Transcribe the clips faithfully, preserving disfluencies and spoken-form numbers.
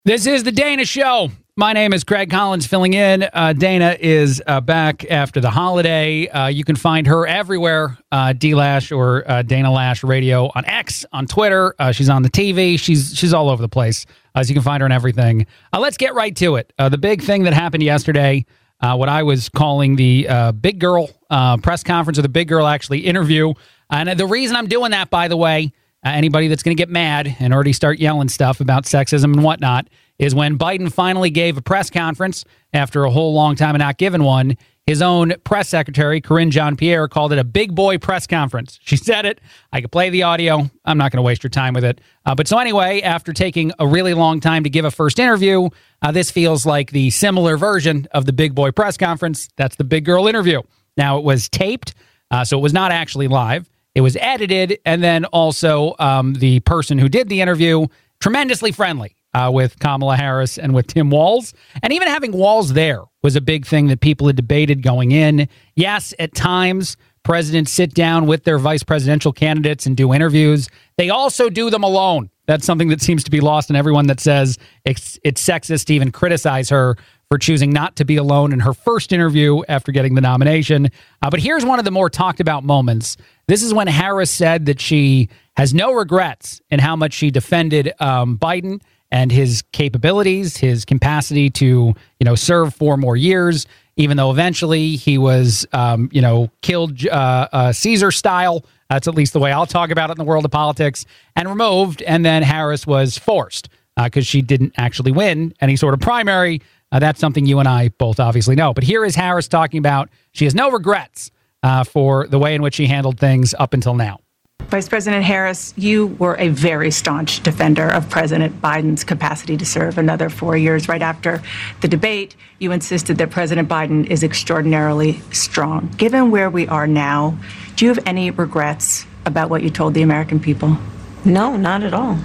This is the Dana Show. My name is Craig Collins filling in. Uh, Dana is uh, back after the holiday. Uh, you can find her everywhere, uh, D-Lash or uh, Dana Lash Radio on X, on Twitter. Uh, she's on the T V. She's she's all over the place. Uh, so you can find her on everything. Uh, let's get right to it. Uh, the big thing that happened yesterday, uh, what I was calling the uh, Big Girl uh, press conference, or the Big Girl actually interview. And the reason I'm doing that, by the way, Uh, anybody that's going to get mad and already start yelling stuff about sexism and whatnot is when Biden finally gave a press conference after a whole long time of not giving one. His own press secretary, Karine Jean-Pierre, called it a big boy press conference. She said it. I could play the audio. I'm not going to waste your time with it. Uh, but so anyway, after taking a really long time to give a first interview, uh, this feels like the similar version of the big boy press conference. That's the big girl interview. Now, it was taped, uh, so it was not actually live. It was edited, and then also um, the person who did the interview, tremendously friendly uh, with Kamala Harris and with Tim Walz. And even having Walz there was a big thing that people had debated going in. Yes, at times, presidents sit down with their vice presidential candidates and do interviews. They also do them alone. That's something that seems to be lost in everyone that says it's, it's sexist to even criticize her for choosing not to be alone in her first interview after getting the nomination. Uh, but here's one of the more talked about moments. This is when Harris said that she has no regrets in how much she defended um, Biden and his capabilities, his capacity to, you know, serve four more years, even though eventually he was, um, you know, killed uh, uh, Caesar style. That's at least the way I'll talk about it in the world of politics, and removed. And then Harris was forced because uh, she didn't actually win any sort of primary. Uh, that's something you and I both obviously know. But here is Harris talking about she has no regrets uh, for the way in which she handled things up until now. Vice President Harris, you were a very staunch defender of President Biden's capacity to serve another four years. Right after the debate, you insisted that President Biden is extraordinarily strong. Given where we are now, do you have any regrets about what you told the American people? No, not at all.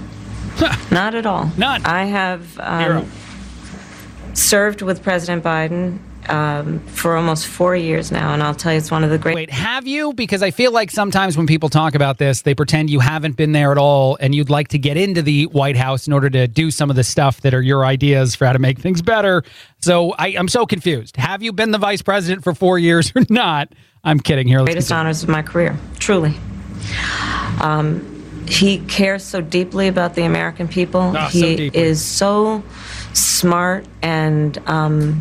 Not at all. None. I have um, served with President Biden um, for almost four years now, and I'll tell you, it's one of the great... Wait, have you? Because I feel like sometimes when people talk about this, they pretend you haven't been there at all, and you'd like to get into the White House in order to do some of the stuff that are your ideas for how to make things better. So I, I'm so confused. Have you been the vice president for four years or not? I'm kidding here. Let's greatest continue. honors of my career, truly. Um, he cares so deeply about the American people. Oh, so he deeply. is so smart and um,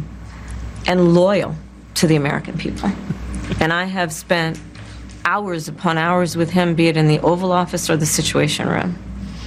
and loyal to the American people. And I have spent hours upon hours with him, be it in the Oval Office or the Situation Room.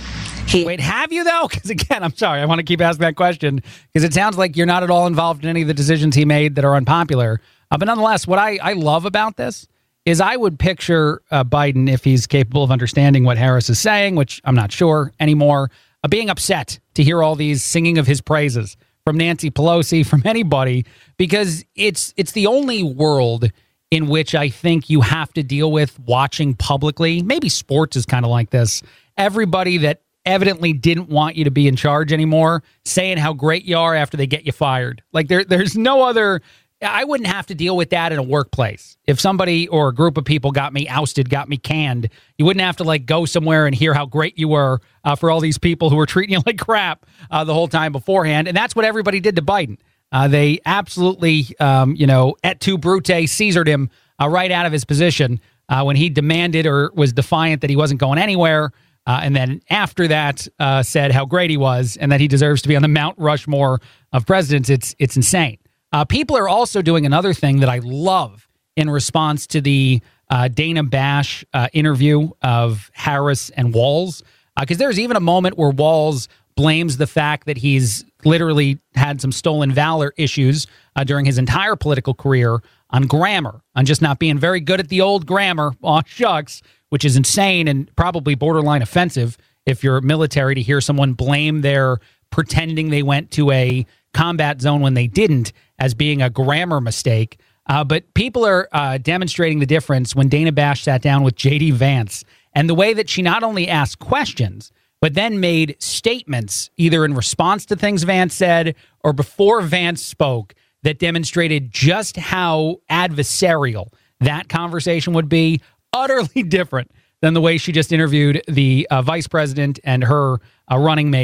He Wait, have you, though? Because, again, I'm sorry. I want to keep asking that question because it sounds like you're not at all involved in any of the decisions he made that are unpopular. Uh, but nonetheless, what I, I love about this is I would picture uh, Biden, if he's capable of understanding what Harris is saying, which I'm not sure anymore, uh, being upset to hear all these singing of his praises from Nancy Pelosi, from anybody, because it's it's the only world in which I think you have to deal with watching publicly. Maybe sports is kind of like this. Everybody that evidently didn't want you to be in charge anymore saying how great you are after they get you fired. Like there, there's no other... I wouldn't have to deal with that in a workplace. If somebody or a group of people got me ousted, got me canned, you wouldn't have to like go somewhere and hear how great you were uh, for all these people who were treating you like crap uh, the whole time beforehand. And that's what everybody did to Biden. Uh, they absolutely, um, you know, et tu brute, Caesared him uh, right out of his position uh, when he demanded or was defiant that he wasn't going anywhere. Uh, and then after that uh, said how great he was and that he deserves to be on the Mount Rushmore of presidents. It's, it's insane. Uh, people are also doing another thing that I love in response to the uh, Dana Bash uh, interview of Harris and Walz, because uh, there's even a moment where Walz blames the fact that he's literally had some stolen valor issues uh, during his entire political career on grammar, on just not being very good at the old grammar. Aw, shucks, which is insane and probably borderline offensive if you're military to hear someone blame their pretending they went to a combat zone when they didn't as being a grammar mistake. Uh, but people are uh, demonstrating the difference when Dana Bash sat down with J D Vance and the way that she not only asked questions, but then made statements either in response to things Vance said or before Vance spoke that demonstrated just how adversarial that conversation would be. Utterly different than the way she just interviewed the uh, vice president and her uh, running mate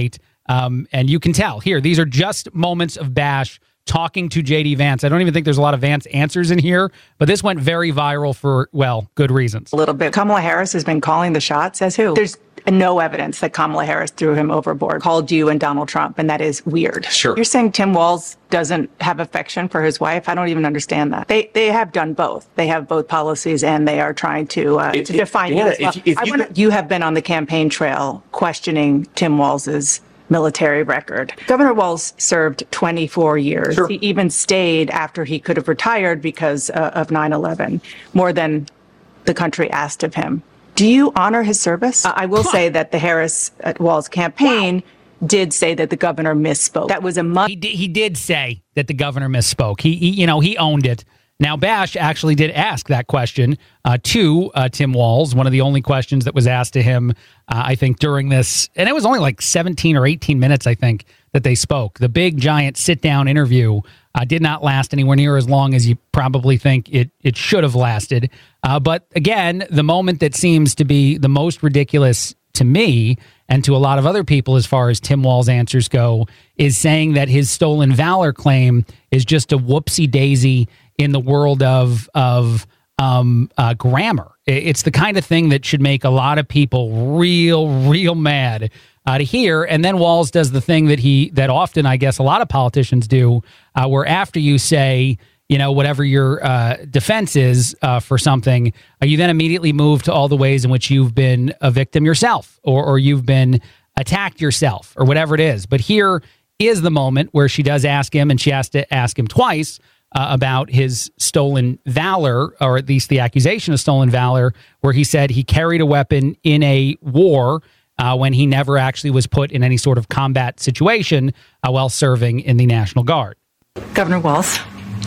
Um, and you can tell here, these are just moments of Bash talking to J D Vance. I don't even think there's a lot of Vance answers in here, but this went very viral for, well, good reasons. A little bit. Kamala Harris has been calling the shots. As who? There's no evidence that Kamala Harris threw him overboard, called you and Donald Trump, and that is weird. Sure. You're saying Tim Walz doesn't have affection for his wife? I don't even understand that. They they have done both. They have both policies, and they are trying to, uh, If- to if- define yeah, you as well. if- if I you wanna, could- you have been on the campaign trail questioning Tim Walz's military record. Governor Walz served twenty-four years. Sure. He even stayed after he could have retired because uh, of nine eleven, more than the country asked of him. Do you honor his service? Uh, I will say that the Harris uh, Walz campaign wow. did say that the governor misspoke. That was a month. He did, he did say that the governor misspoke. He, he, you know, he owned it. Now, Bash actually did ask that question uh, to uh, Tim Walz, one of the only questions that was asked to him, uh, I think, during this. And it was only like seventeen or eighteen minutes, I think, that they spoke. The big, giant sit-down interview uh, did not last anywhere near as long as you probably think it, it should have lasted. Uh, but again, the moment that seems to be the most ridiculous to me and to a lot of other people as far as Tim Walz answers go is saying that his stolen valor claim is just a whoopsie-daisy in the world of of um, uh, grammar. It's the kind of thing that should make a lot of people real, real mad uh, to hear. And then Walz does the thing that he that often, I guess, a lot of politicians do, uh, where after you say, you know, whatever your uh, defense is uh, for something, uh, you then immediately move to all the ways in which you've been a victim yourself, or, or you've been attacked yourself, or whatever it is. But here is the moment where she does ask him, and she has to ask him twice, Uh, about his stolen valor, or at least the accusation of stolen valor, where he said he carried a weapon in a war uh, when he never actually was put in any sort of combat situation uh, while serving in the National Guard. Governor Walz,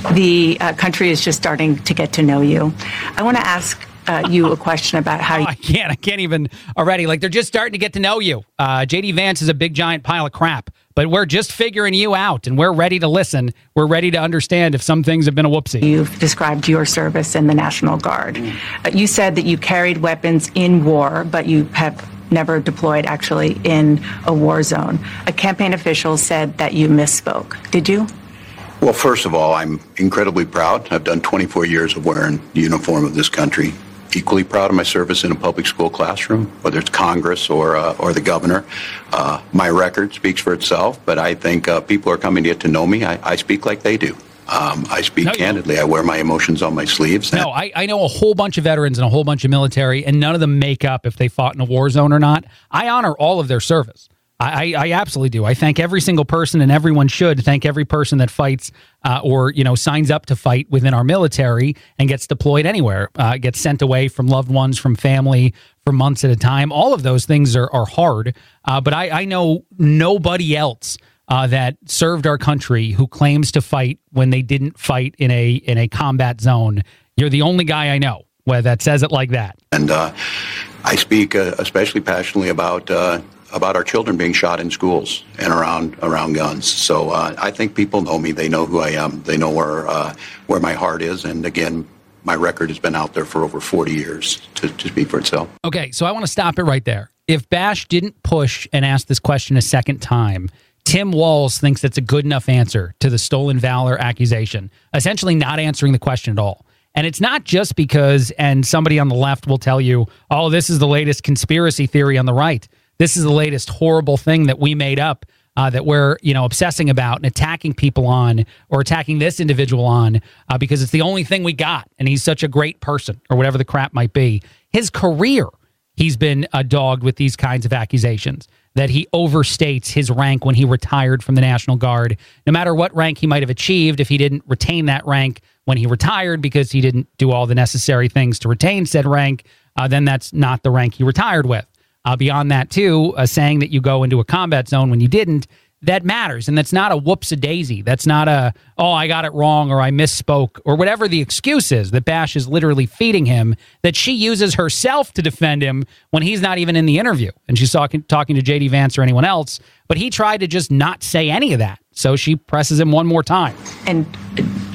the uh, country is just starting to get to know you. I want to ask uh, you a question about how Oh, you... I can't. I can't even already. Like, they're just starting to get to know you. Uh, J D Vance is a big, giant pile of crap, but we're just figuring you out, and we're ready to listen. We're ready to understand if some things have been a whoopsie. You've described your service in the National Guard. Mm. Uh, you said that you carried weapons in war, but you have never deployed actually in a war zone. A campaign official said that you misspoke. Did you? Well, first of all, I'm incredibly proud. I've done twenty-four years of wearing the uniform of this country. Equally proud of my service in a public school classroom, whether it's Congress or uh, or the governor. Uh, my record speaks for itself, but I think uh, people are coming to get to know me. I, I speak like they do. Um, I speak no, candidly. I wear my emotions on my sleeves. No, I, I know a whole bunch of veterans and a whole bunch of military, and none of them make up if they fought in a war zone or not. I honor all of their service. I, I absolutely do. I thank every single person, and everyone should thank every person that fights uh, or, you know, signs up to fight within our military and gets deployed anywhere, uh, gets sent away from loved ones, from family for months at a time. All of those things are, are hard. Uh, but I, I know nobody else uh, that served our country who claims to fight when they didn't fight in a in a combat zone. You're the only guy I know where that says it like that. And uh, I speak uh, especially passionately about uh, about our children being shot in schools and around around guns. So uh, I think people know me. They know who I am. They know where uh, where my heart is. And again, my record has been out there for over forty years to, to speak for itself. Okay, so I want to stop it right there. If Bash didn't push and ask this question a second time, Tim Walz thinks that's a good enough answer to the stolen valor accusation, essentially not answering the question at all. And it's not just because, and somebody on the left will tell you, oh, this is the latest conspiracy theory on the right. This is the latest horrible thing that we made up uh, that we're, you know, obsessing about and attacking people on, or attacking this individual on uh, because it's the only thing we got. And he's such a great person, or whatever the crap might be. His career, he's been uh, dogged with these kinds of accusations, that he overstates his rank when he retired from the National Guard. No matter what rank he might have achieved, if he didn't retain that rank when he retired because he didn't do all the necessary things to retain said rank, uh, then that's not the rank he retired with. Uh, beyond that, too, uh, saying that you go into a combat zone when you didn't, that matters. And that's not a whoops-a-daisy. That's not a, oh, I got it wrong, or I misspoke, or whatever the excuse is that Bash is literally feeding him, that she uses herself to defend him when he's not even in the interview. And she's talking, talking to J D Vance or anyone else, but he tried to just not say any of that. So she presses him one more time. And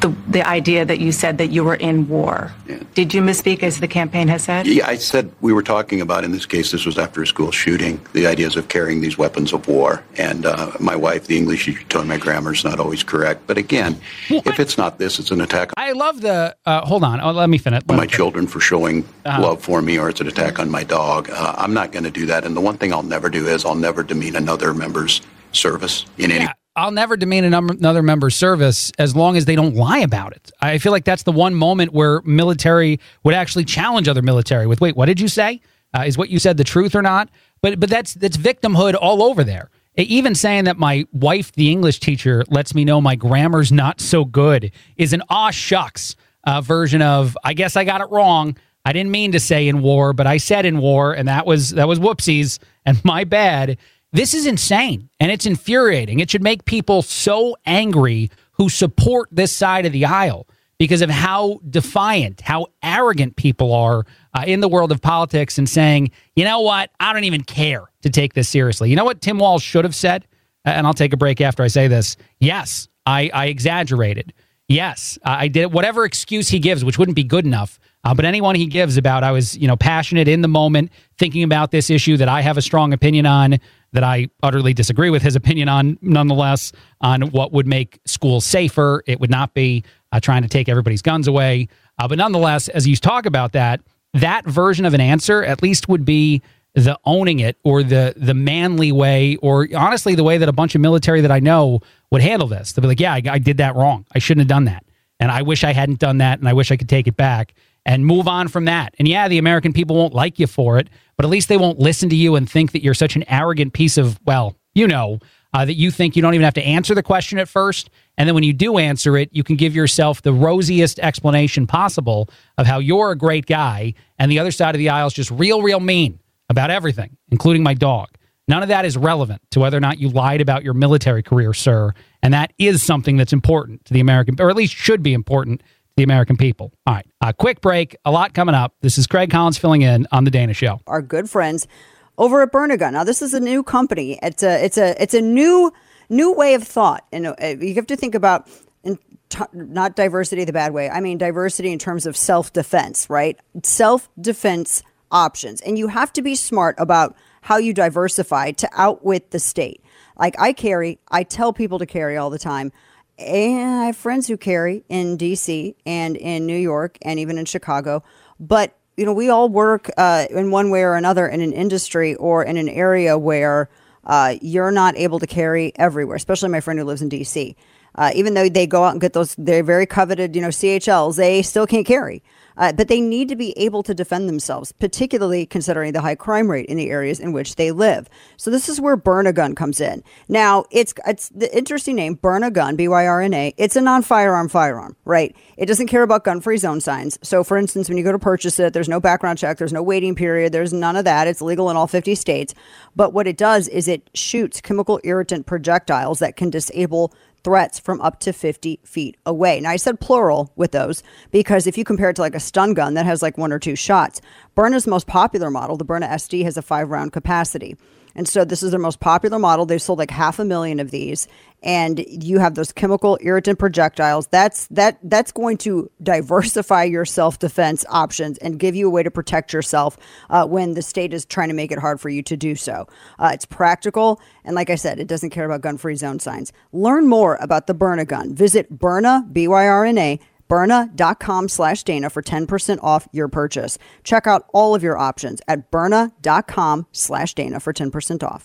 the, the idea that you said that you were in war. Yeah. Did you misspeak as the campaign has said? Yeah, I said we were talking about, in this case, this was after a school shooting, the ideas of carrying these weapons of war. And uh, my wife, the English teacher, told me my grammar is not always correct. But again, what? If it's not this, it's an attack. I love the, uh, hold on, oh, let me finish. Let my me children for showing uh-huh. love for me, or it's an attack on my dog. Uh, I'm not going to do that. And the one thing I'll never do is I'll never demean another member's service in any yeah. I'll never demean another member's service as long as they don't lie about it. I feel like that's the one moment where military would actually challenge other military with, wait, what did you say? Uh, is what you said the truth or not? But but that's that's victimhood all over there. Even saying that my wife, the English teacher, lets me know my grammar's not so good is an aw shucks uh, version of, I guess I got it wrong. I didn't mean to say in war, but I said in war, and that was that was whoopsies and my bad. This is insane, and it's infuriating. It should make people so angry who support this side of the aisle because of how defiant, how arrogant people are uh, in the world of politics and saying, you know what, I don't even care to take this seriously. You know what Tim Walz should have said? And I'll take a break after I say this. Yes, I, I exaggerated. Yes, I did whatever excuse he gives, which wouldn't be good enough. Uh, but anyone he gives about I was, you know, passionate in the moment, thinking about this issue that I have a strong opinion on, that I utterly disagree with his opinion on, nonetheless, on what would make schools safer. It would not be uh, trying to take everybody's guns away. Uh, but nonetheless, as you talk about that, that version of an answer at least would be the owning it, or the the manly way, or honestly the way that a bunch of military that I know would handle this. They'll be like, yeah, I, I did that wrong. I shouldn't have done that. And I wish I hadn't done that, and I wish I could take it back and move on from that. And yeah, the American people won't like you for it, but at least they won't listen to you and think that you're such an arrogant piece of, well, you know, uh, that you think you don't even have to answer the question at first. And then when you do answer it, you can give yourself the rosiest explanation possible of how you're a great guy, and the other side of the aisle is just real, real mean about everything, including my dog. None of that is relevant to whether or not you lied about your military career, sir. And that is something that's important to the American, or at least should be important to the American people. All right, a quick break, a lot coming up. This is Craig Collins filling in on The Dana Show. Our good friends over at Burnagun. Now, this is a new company. It's a it's a it's a new new way of thought, and you have to think about in t- not diversity the bad way. I mean diversity in terms of self-defense, right? Self-defense options, and you have to be smart about how you diversify to outwit the state. Like I carry, I tell people to carry all the time. And I have friends who carry in D C and in New York and even in Chicago. But, you know, we all work uh, in one way or another in an industry or in an area where uh, you're not able to carry everywhere, especially my friend who lives in D C. Uh, even though they go out and get those, they're very coveted, you know, C H Ls, they still can't carry. Uh, but they need to be able to defend themselves, particularly considering the high crime rate in the areas in which they live. So this is where Burnagun comes in. Now, it's it's the interesting name, Burnagun, B Y R N A. It's a non-firearm firearm, right? It doesn't care about gun-free zone signs. So, for instance, when you go to purchase it, there's no background check, there's no waiting period, there's none of that. It's legal in all fifty states. But what it does is it shoots chemical irritant projectiles that can disable threats from up to fifty feet away. Now, I said plural with those because if you compare it to like a stun gun that has like one or two shots, Byrna's most popular model, the Byrna S D, has a five round capacity. And so this is their most popular model. They've sold like half a million of these. And you have those chemical irritant projectiles. That's that that's going to diversify your self-defense options and give you a way to protect yourself uh, when the state is trying to make it hard for you to do so. Uh, it's practical. And like I said, it doesn't care about gun-free zone signs. Learn more about the Burnagun. Visit Byrna, B Y R N A, Byrna.com slash Dana for ten percent off your purchase. Check out all of your options at Byrna.com slash Dana for ten percent off.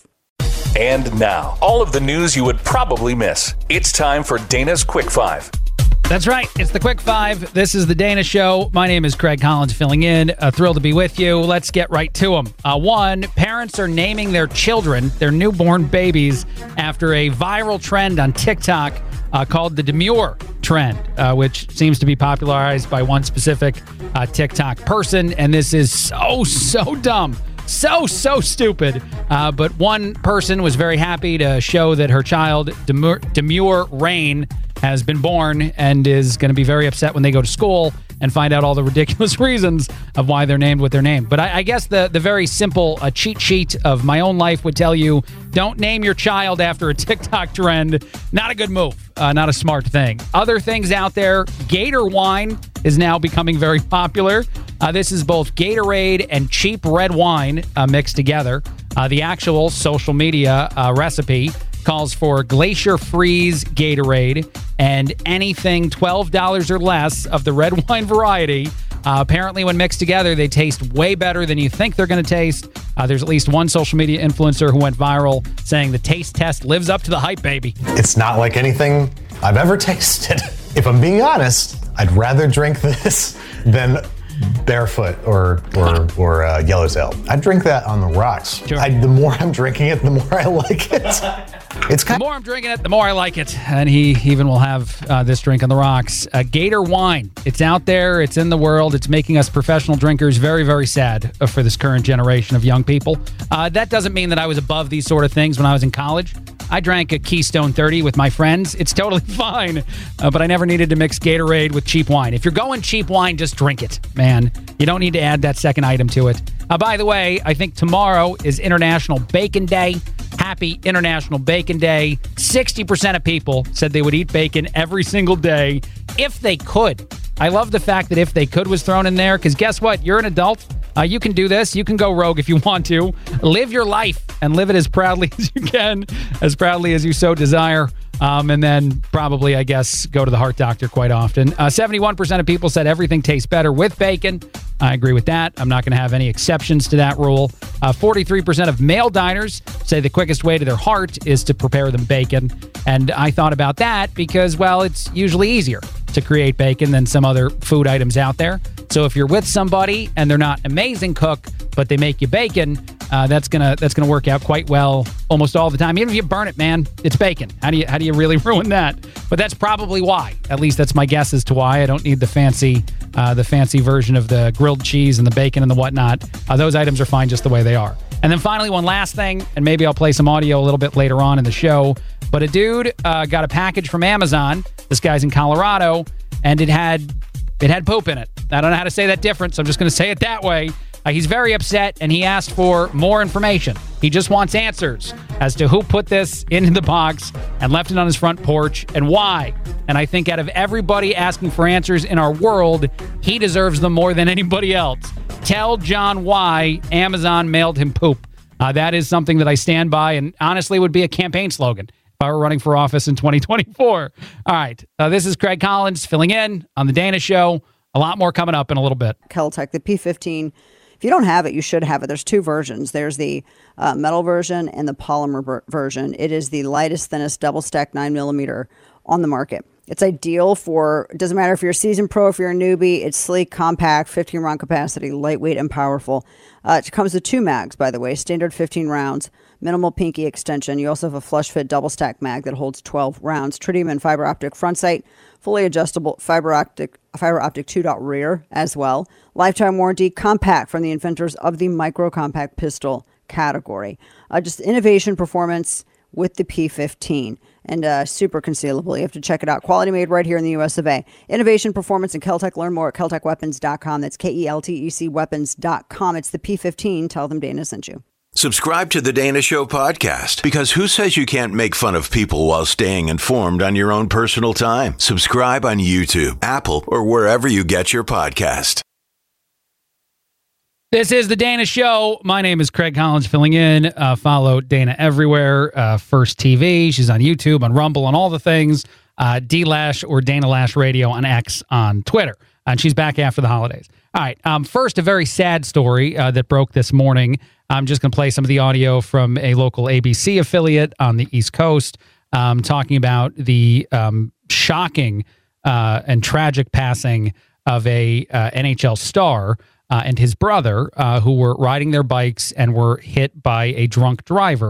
And now, all of the news you would probably miss. It's time for Dana's Quick Five. That's right. It's the Quick Five. This is the Dana Show. My name is Craig Collins filling in. Uh, thrilled to be with you. Let's get right to them. Uh, one, parents are naming their children, their newborn babies, after a viral trend on TikTok uh, called the demure trend, uh, which seems to be popularized by one specific uh, TikTok person. And this is so, so dumb. So, so stupid. Uh, but one person was very happy to show that her child, Demure, Demure Rain, has been born and is going to be very upset when they go to school and find out all the ridiculous reasons of why they're named what they're named. But I, I guess the, the very simple uh, cheat sheet of my own life would tell you, don't name your child after a TikTok trend. Not a good move. Uh, not a smart thing. Other things out there, Gator wine is now becoming very popular. Uh, this is both Gatorade and cheap red wine uh, mixed together. Uh, the actual social media uh, recipe calls for Glacier Freeze Gatorade and anything twelve dollars or less of the red wine variety. Uh, apparently, when mixed together, they taste way better than you think they're going to taste. Uh, there's at least one social media influencer who went viral saying the taste test lives up to the hype, baby. It's not like anything I've ever tasted. If I'm being honest, I'd rather drink this than Barefoot or or or uh, Yellowtail. I drink that on the rocks. Sure. I, the more I'm drinking it, the more I like it. It's kind the more I'm drinking it, the more I like it. And he even will have uh, this drink on the rocks. Uh, Gator wine. It's out there. It's in the world. It's making us professional drinkers very, very sad uh, for this current generation of young people. Uh, that doesn't mean that I was above these sort of things when I was in college. I drank a Keystone thirty with my friends. It's totally fine, uh, but I never needed to mix Gatorade with cheap wine. If you're going cheap wine, just drink it, man. You don't need to add that second item to it. Uh, by the way, I think tomorrow is International Bacon Day. Happy International Bacon Day. sixty percent of people said they would eat bacon every single day if they could. I love the fact that if they could was thrown in there, because guess what? You're an adult. Uh, you can do this. You can go rogue if you want to. Live your life and live it as proudly as you can, as proudly as you so desire. Um, and then probably, I guess, go to the heart doctor quite often. Uh, seventy-one percent of people said everything tastes better with bacon. I agree with that. I'm not going to have any exceptions to that rule. Uh, forty-three percent of male diners say the quickest way to their heart is to prepare them bacon. And I thought about that because, well, it's usually easier to create bacon than some other food items out there. So if you're with somebody and they're not an amazing cook, but they make you bacon, uh, that's gonna that's gonna work out quite well almost all the time. Even if you burn it, man, it's bacon. How do you how do you really ruin that? But that's probably why. At least that's my guess as to why. I don't need the fancy uh, the fancy version of the grilled cheese and the bacon and the whatnot. Uh, those items are fine just the way they are. And then finally, one last thing, and maybe I'll play some audio a little bit later on in the show. But a dude uh, got a package from Amazon. This guy's in Colorado, and it had it had poop in it. I don't know how to say that different, so I'm just going to say it that way. Uh, he's very upset, and he asked for more information. He just wants answers as to who put this into the box and left it on his front porch and why. And I think out of everybody asking for answers in our world, he deserves them more than anybody else. Tell John why Amazon mailed him poop. Uh, that is something that I stand by and honestly would be a campaign slogan if I were running for office in twenty twenty-four. All right. Uh, this is Craig Collins filling in on The Dana Show. A lot more coming up in a little bit. Keltec, the P fifteen. If you don't have it, you should have it. There's two versions. There's the uh, metal version and the polymer ver- version. It is the lightest, thinnest, double stack nine millimeter on the market. It's ideal for, it doesn't matter if you're a seasoned pro, if you're a newbie. It's sleek, compact, fifteen round capacity, lightweight and powerful. Uh, it comes with two mags, by the way, standard fifteen rounds, minimal pinky extension. You also have a flush fit double stack mag that holds twelve rounds, tritium and fiber optic front sight, fully adjustable fiber optic fiber optic two-dot rear as well. Lifetime warranty, compact from the inventors of the micro compact pistol category. Uh, just innovation performance with the P fifteen. And uh, super concealable. You have to check it out. Quality made right here in the U S of A. Innovation, performance, and Keltec. Learn more at keltec weapons dot com. That's K E L T E C weapons dot com. It's the P fifteen. Tell them Dana sent you. Subscribe to the Dana Show podcast, because who says you can't make fun of people while staying informed on your own personal time? Subscribe on YouTube, Apple, or wherever you get your podcast. This is the Dana Show. My name is Craig Collins filling in. Uh, follow Dana everywhere. Uh, First T V. She's on YouTube, on Rumble, on all the things. Uh, D-Lash or Dana Lash Radio on X on Twitter. And she's back after the holidays. All right. Um, first, a very sad story uh, that broke this morning. I'm just going to play some of the audio from a local A B C affiliate on the East Coast um, talking about the um, shocking uh, and tragic passing of a uh, N H L star Uh, and his brother, uh, who were riding their bikes and were hit by a drunk driver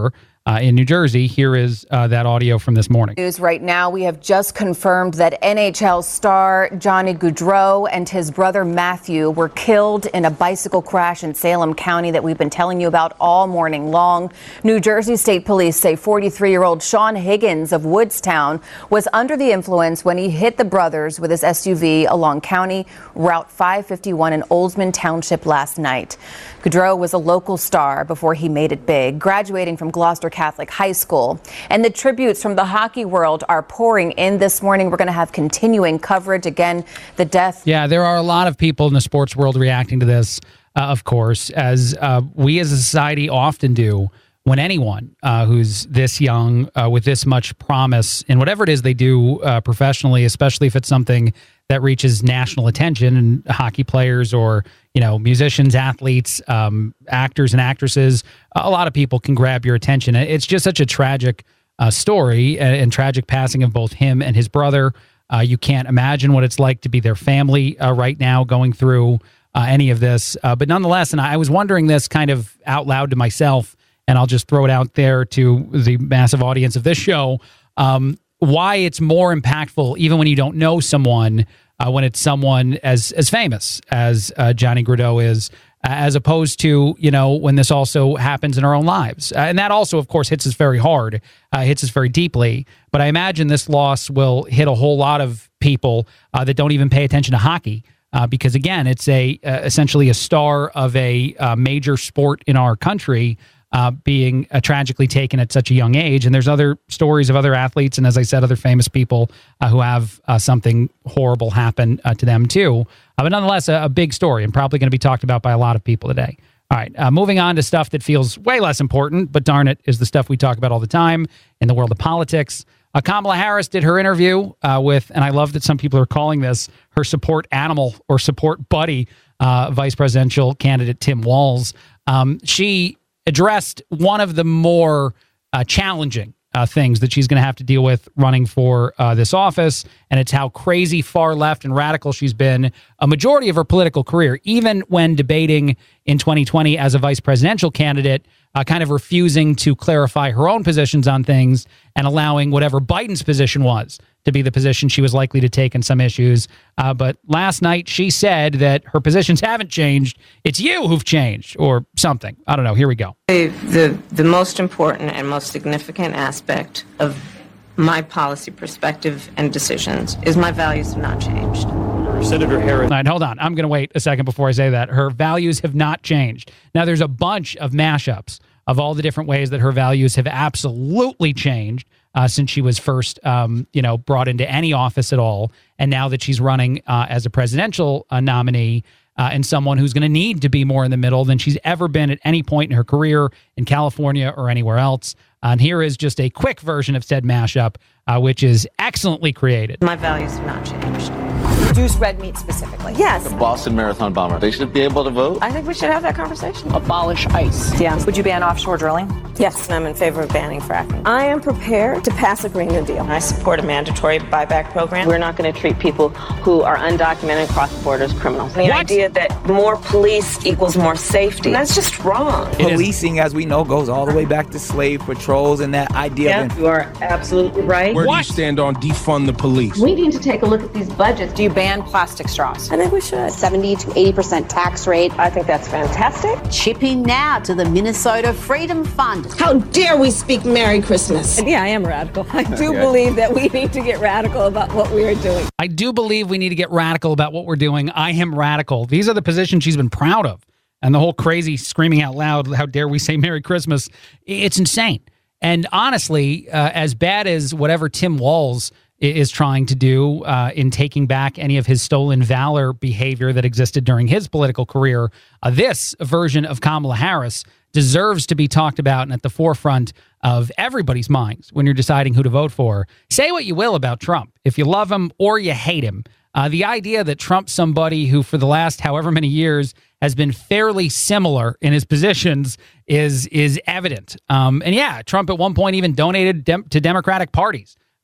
uh, in New Jersey. Here is uh, that audio from this morning. News right now, we have just confirmed that N H L star Johnny Gaudreau and his brother Matthew were killed in a bicycle crash in Salem County that we've been telling you about all morning long. New Jersey State Police say forty-three-year-old Sean Higgins of Woodstown was under the influence when he hit the brothers with his S U V along County Route five fifty-one in Oldsman Township last night. Gaudreau was a local star before he made it big, graduating from Gloucester Catholic High School. And the tributes from the hockey world are pouring in this morning. We're going to have continuing coverage. Again, the death. Yeah, there are a lot of people in the sports world reacting to this, uh, of course, as uh, we as a society often do when anyone uh, who's this young, uh, with this much promise in whatever it is they do uh, professionally, especially if it's something that reaches national attention, and hockey players or, you know, musicians, athletes, um, actors and actresses, a lot of people can grab your attention. It's just such a tragic uh, story and, and tragic passing of both him and his brother. Uh, you can't imagine what it's like to be their family uh, right now going through uh, any of this. Uh, but nonetheless, and I was wondering this kind of out loud to myself, and I'll just throw it out there to the massive audience of this show, um, why it's more impactful, even when you don't know someone, uh, when it's someone as as famous as uh, Johnny Gaudreau is, uh, as opposed to, you know, when this also happens in our own lives. Uh, and that also, of course, hits us very hard, uh, hits us very deeply. But I imagine this loss will hit a whole lot of people uh, that don't even pay attention to hockey. Uh, because, again, it's a uh, essentially a star of a uh, major sport in our country, Uh, being uh, tragically taken at such a young age. And there's other stories of other athletes, and as I said, other famous people uh, who have uh, something horrible happen uh, to them too. Uh, but nonetheless, a, a big story, and probably going to be talked about by a lot of people today. All right, uh, moving on to stuff that feels way less important, but darn it, is the stuff we talk about all the time in the world of politics. Uh, Kamala Harris did her interview uh, with, and I love that some people are calling this her support animal or support buddy, uh, vice presidential candidate Tim Walz. Um, she addressed one of the more uh, challenging uh, things that she's going to have to deal with running for uh, this office, and it's how crazy far left and radical she's been a majority of her political career, even when debating in twenty twenty as a vice presidential candidate, uh, kind of refusing to clarify her own positions on things and allowing whatever Biden's position was to be the position she was likely to take in some issues. Uh, but last night she said that her positions haven't changed. It's you who've changed or something. I don't know. Here we go. The, the, the most important and most significant aspect of my policy perspective and decisions is my values have not changed. Senator Harris. All right, hold on. I'm going to wait a second before I say that. Her values have not changed. Now, there's a bunch of mashups of all the different ways that her values have absolutely changed uh, since she was first, um, you know, brought into any office at all. And now that she's running uh, as a presidential uh, nominee uh, and someone who's going to need to be more in the middle than she's ever been at any point in her career in California or anywhere else. Uh, and here is just a quick version of said mashup, uh, which is excellently created. My values have not changed. Reduce red meat specifically. Yes. The Boston Marathon bomber. They should be able to vote. I think we should have that conversation. Abolish ICE. Yeah. Would you ban offshore drilling? Yes, and I'm in favor of banning fracking. I am prepared to pass a Green New Deal. I support a mandatory buyback program. We're not going to treat people who are undocumented cross borders criminals. The What? idea that more police equals more safety, that's just wrong. Policing, as we know, goes all the way back to slave patrols and that idea. Yeah, of you are absolutely right. Where What? do you stand on defund the police? We need to take a look at these budgets. Do you ban plastic straws? I think we should. seventy to eighty percent tax rate. I think that's fantastic. Chipping now to the Minnesota Freedom Fund. How dare we speak Merry Christmas? Yeah, I am radical. I do believe that we need to get radical about what we are doing. I do believe we need to get radical about what we're doing. I am radical. These are the positions she's been proud of. And the whole crazy screaming out loud, how dare we say Merry Christmas? It's insane. And honestly, uh, as bad as whatever Tim Walz is trying to do uh, in taking back any of his stolen valor behavior that existed during his political career, uh, this version of Kamala Harris deserves to be talked about and at the forefront of everybody's minds when you're deciding who to vote for. Say what you will about Trump. If you love him or you hate him, uh, the idea that Trump's somebody who for the last however many years has been fairly similar in his positions is is evident. Um, and yeah, Trump at one point even donated dem- to Democratic parties.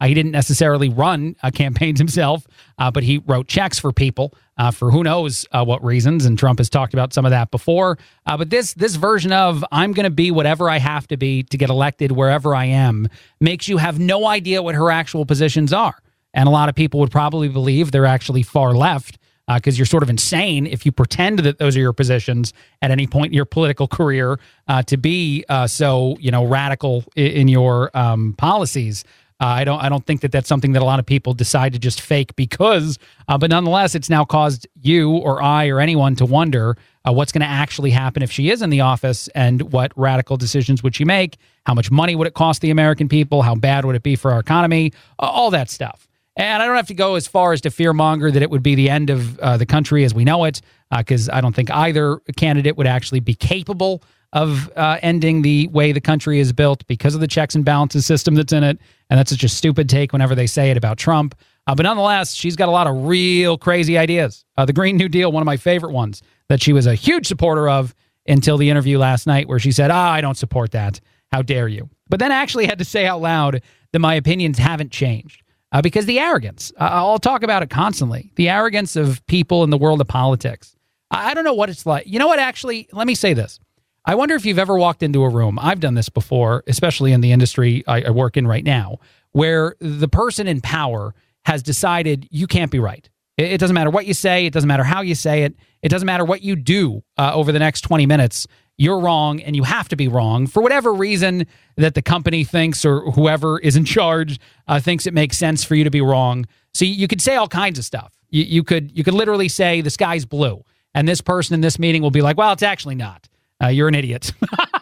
Uh, he didn't necessarily run uh, campaigns himself, uh, but he wrote checks for people uh, for who knows uh, what reasons. And Trump has talked about some of that before. Uh, but this this version of I'm going to be whatever I have to be to get elected wherever I am makes you have no idea what her actual positions are. And a lot of people would probably believe they're actually far left because uh, you're sort of insane if you pretend that those are your positions at any point in your political career uh, to be uh, so, you know, radical in, in your um, policies. Uh, I don't I don't think that that's something that a lot of people decide to just fake because, uh, but nonetheless, it's now caused you or I or anyone to wonder uh, what's going to actually happen if she is in the office and what radical decisions would she make? How much money would it cost the American people? How bad would it be for our economy? Uh, all that stuff. And I don't have to go as far as to fearmonger that it would be the end of uh, the country as we know it, because uh, I don't think either candidate would actually be capable of uh, ending the way the country is built because of the checks and balances system that's in it. And that's such a stupid take whenever they say it about Trump. Uh, but nonetheless, she's got a lot of real crazy ideas. Uh, the Green New Deal, one of my favorite ones that she was a huge supporter of until the interview last night where she said, ah, I don't support that. How dare you? But then actually had to say out loud that my opinions haven't changed. Uh, because the arrogance, uh, I'll talk about it constantly, the arrogance of people in the world of politics. I, I don't know what it's like. You know what, actually, let me say this. I wonder if you've ever walked into a room, I've done this before, especially in the industry I, I work in right now, where the person in power has decided you can't be right. It, it doesn't matter what you say. It doesn't matter how you say it. It doesn't matter what you do uh, over the next twenty minutes. You're wrong and you have to be wrong for whatever reason that the company thinks or whoever is in charge uh, thinks it makes sense for you to be wrong. So you could say all kinds of stuff. You, you could you could literally say the sky's blue and this person in this meeting will be like, well, it's actually not. Uh, you're an idiot.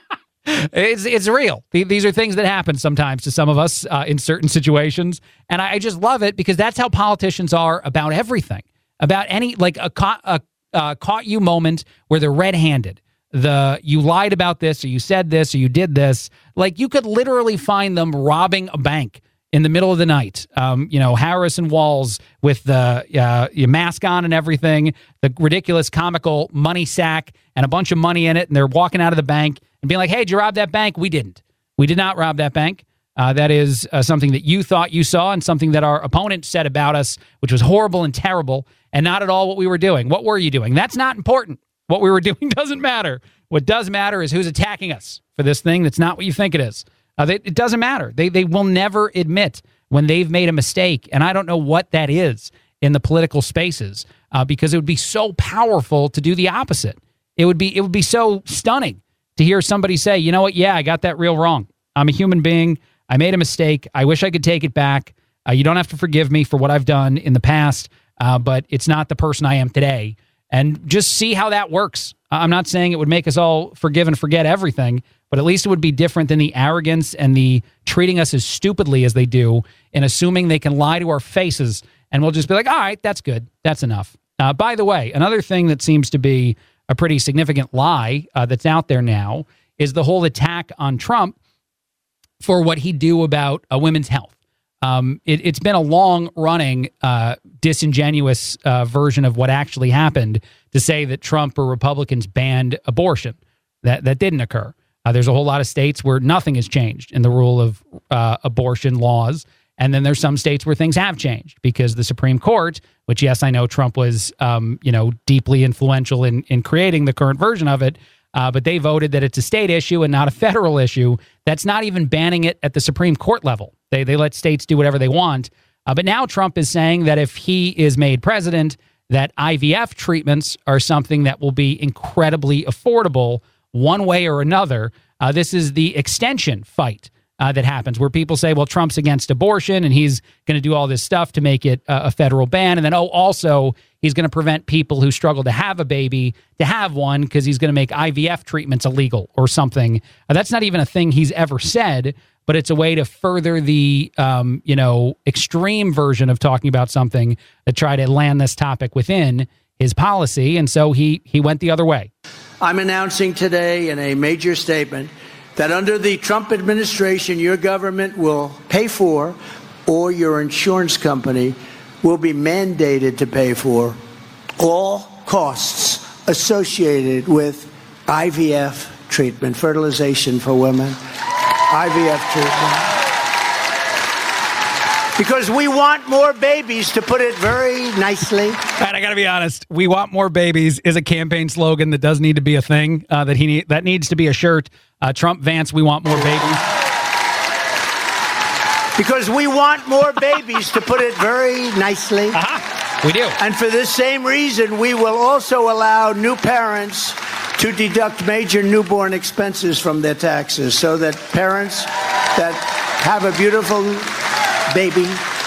it's it's real. These are things that happen sometimes to some of us uh, in certain situations. And I, I just love it because that's how politicians are about everything, about any like a, ca- a, a caught you moment where they're red-handed. The you lied about this or you said this or you did this. Like you could literally find them robbing a bank in the middle of the night. Um, you know, Harrison Walls with the uh, your mask on and everything, the ridiculous comical money sack and a bunch of money in it. And they're walking out of the bank and being like, hey, did you rob that bank? We didn't. We did not rob that bank. Uh, that is uh, something that you thought you saw and something that our opponent said about us, which was horrible and terrible and not at all what we were doing. What were you doing? That's not important. What we were doing doesn't matter. What does matter is who's attacking us for this thing that's not what you think it is. Uh, they, it doesn't matter. They they will never admit when they've made a mistake, and I don't know what that is in the political spaces uh, because it would be so powerful to do the opposite. It would be it would be so stunning to hear somebody say, you know what, yeah, I got that real wrong. I'm a human being. I made a mistake. I wish I could take it back. Uh, you don't have to forgive me for what I've done in the past, uh, but it's not the person I am today. And just see how that works. I'm not saying it would make us all forgive and forget everything, but at least it would be different than the arrogance and the treating us as stupidly as they do and assuming they can lie to our faces and we'll just be like, all right, that's good. That's enough. Uh, by the way, another thing that seems to be a pretty significant lie uh, that's out there now is the whole attack on Trump for what he'd do about uh, women's health. Um, it, it's been a long-running, uh, disingenuous uh, version of what actually happened to say that Trump or Republicans banned abortion. That that didn't occur. Uh, there's a whole lot of states where nothing has changed in the rule of uh, abortion laws, and then there's some states where things have changed because the Supreme Court, which yes, I know Trump was, um, you know, deeply influential in in creating the current version of it. Uh, but they voted that it's a state issue and not a federal issue. That's not even banning it at the Supreme Court level. They they let states do whatever they want. Uh, but now Trump is saying that if he is made president, that I V F treatments are something that will be incredibly affordable one way or another. Uh, this is the extension fight uh, that happens where people say, well, Trump's against abortion and he's going to do all this stuff to make it uh, a federal ban. And then, oh, also, he's going to prevent people who struggle to have a baby to have one because he's going to make I V F treatments illegal or something. Uh, that's not even a thing he's ever said, but it's a way to further the, um, you know, extreme version of talking about something to try to land this topic within his policy. And so he he went the other way. I'm announcing today in a major statement that under the Trump administration, your government will pay for, or your insurance company will be mandated to pay for, all costs associated with I V F treatment, fertilization for women, I V F treatment. Because we want more babies, to put it very nicely. All right, I got to be honest. We want more babies is a campaign slogan that does need to be a thing. Uh, that he need, that needs to be a shirt. Uh, Trump, Vance, we want more babies. Because we want more babies, to put it very nicely. Uh-huh. We do. And for this same reason, we will also allow new parents to deduct major newborn expenses from their taxes, so that parents that have a beautiful baby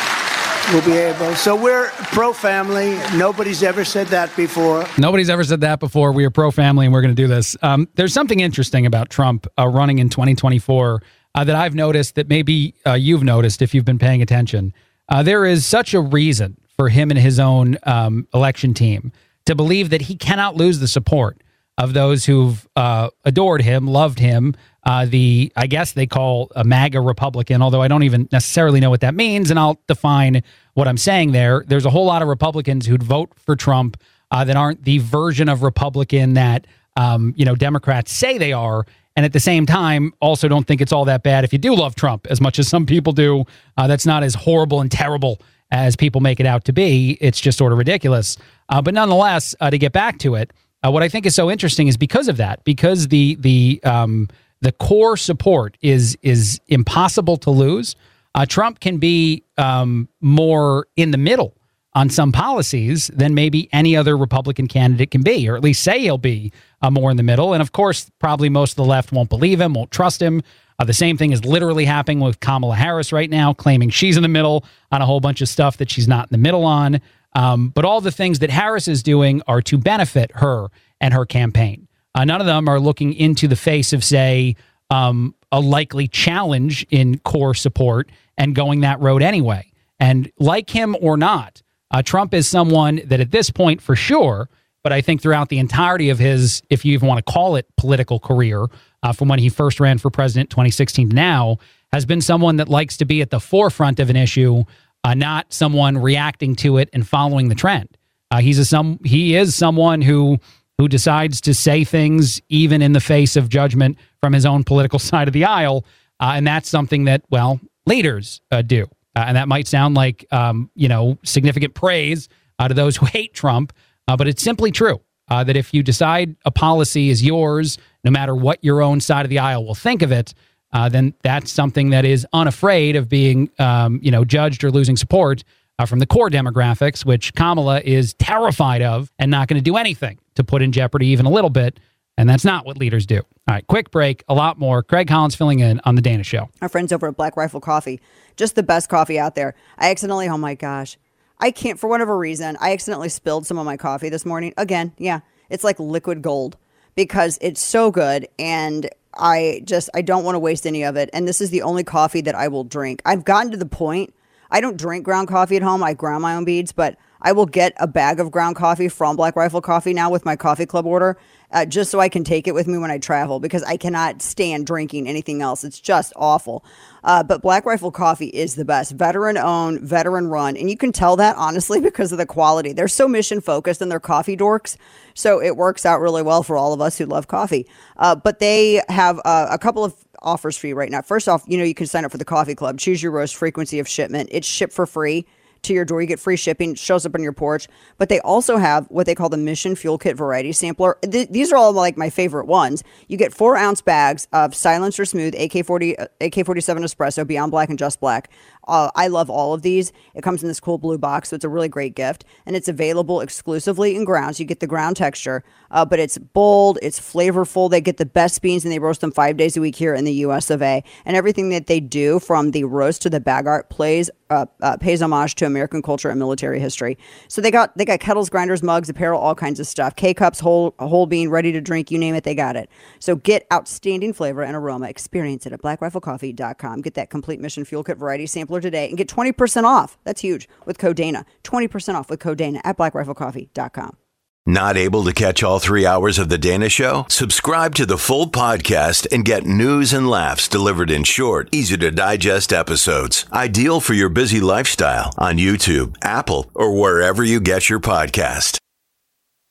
will be able. So we're pro-family. Nobody's ever said that before. Nobody's ever said that before. We are pro-family, and we're going to do this. Um, there's something interesting about Trump uh, running in twenty twenty-four uh, that I've noticed that maybe uh, you've noticed if you've been paying attention. Uh, there is such a reason for him and his own um, election team to believe that he cannot lose the support of those who've uh, adored him, loved him, uh, the, I guess they call a MAGA Republican, although I don't even necessarily know what that means, and I'll define what I'm saying there. There's a whole lot of Republicans who'd vote for Trump uh, that aren't the version of Republican that, um, you know, Democrats say they are, and at the same time also don't think it's all that bad if you do love Trump as much as some people do. Uh, that's not as horrible and terrible as people make it out to be. It's just sort of ridiculous. Uh, but nonetheless, uh, to get back to it, uh, what I think is so interesting is because of that, because the the um, the core support is is impossible to lose. Uh, Trump can be um, more in the middle on some policies than maybe any other Republican candidate can be, or at least say he'll be uh, more in the middle. And of course, probably most of the left won't believe him, won't trust him. Uh, the same thing is literally happening with Kamala Harris right now, claiming she's in the middle on a whole bunch of stuff that she's not in the middle on. Um, but all the things that Harris is doing are to benefit her and her campaign. Uh, none of them are looking into the face of, say, um, a likely challenge in core support and going that road anyway. And like him or not, uh, Trump is someone that at this point for sure, but I think throughout the entirety of his, if you even want to call it political career, uh, from when he first ran for president in twenty sixteen to now, has been someone that likes to be at the forefront of an issue, uh, not someone reacting to it and following the trend. Uh, he's a some he is someone who who decides to say things even in the face of judgment from his own political side of the aisle, uh, and that's something that, well, leaders uh, do. Uh, and that might sound like, um, you know, significant praise uh, to those who hate Trump, uh, but it's simply true uh, that if you decide a policy is yours, no matter what your own side of the aisle will think of it, uh, then that's something that is unafraid of being, um, you know, judged or losing support uh, from the core demographics, which Kamala is terrified of and not going to do anything to put in jeopardy even a little bit. And that's not what leaders do. All right, quick break, a lot more. Craig Collins filling in on The Dana Show. Our friends over at Black Rifle Coffee, just the best coffee out there. I accidentally, oh my gosh, I can't, for whatever reason, I accidentally spilled some of my coffee this morning. Again, yeah, it's like liquid gold because it's so good. And I just, I don't want to waste any of it. And this is the only coffee that I will drink. I've gotten to the point, I don't drink ground coffee at home. I ground my own beads, but I will get a bag of ground coffee from Black Rifle Coffee now with my coffee club order, uh, just so I can take it with me when I travel because I cannot stand drinking anything else. It's just awful. Uh, but Black Rifle Coffee is the best. Veteran owned, veteran run. And you can tell that honestly because of the quality. They're so mission focused and they're coffee dorks. So it works out really well for all of us who love coffee. Uh, but they have uh, a couple of offers for you right now. First off, you know, you can sign up for the coffee club. Choose your roast, frequency of shipment. It's shipped for free to your door. You get free shipping. It shows up on your porch. But they also have what they call the Mission Fuel Kit Variety Sampler. Th- these are all like my favorite ones. You get four ounce bags of Silencer Smooth A K forty, A K forty-seven Espresso, Beyond Black and Just Black. Uh, I love all of these. It comes in this cool blue box, so it's a really great gift. And it's available exclusively in ground, so you get the ground texture. Uh, but it's bold, it's flavorful. They get the best beans, and they roast them five days a week here in the U S of A. And everything that they do, from the roast to the bag art, plays uh, uh, pays homage to American culture and military history. So they got they got kettles, grinders, mugs, apparel, all kinds of stuff. K-cups, whole whole bean, ready to drink, you name it, they got it. So get outstanding flavor and aroma. Experience it at black rifle coffee dot com. Get that complete Mission Fuel Kit Variety Sampler today and get twenty percent off. That's huge with code Dana. twenty percent off with code Dana at black rifle coffee dot com. Not able to catch all three hours of The Dana Show? Subscribe to the full podcast and get news and laughs delivered in short, easy to digest episodes. Ideal for your busy lifestyle on YouTube, Apple, or wherever you get your podcast.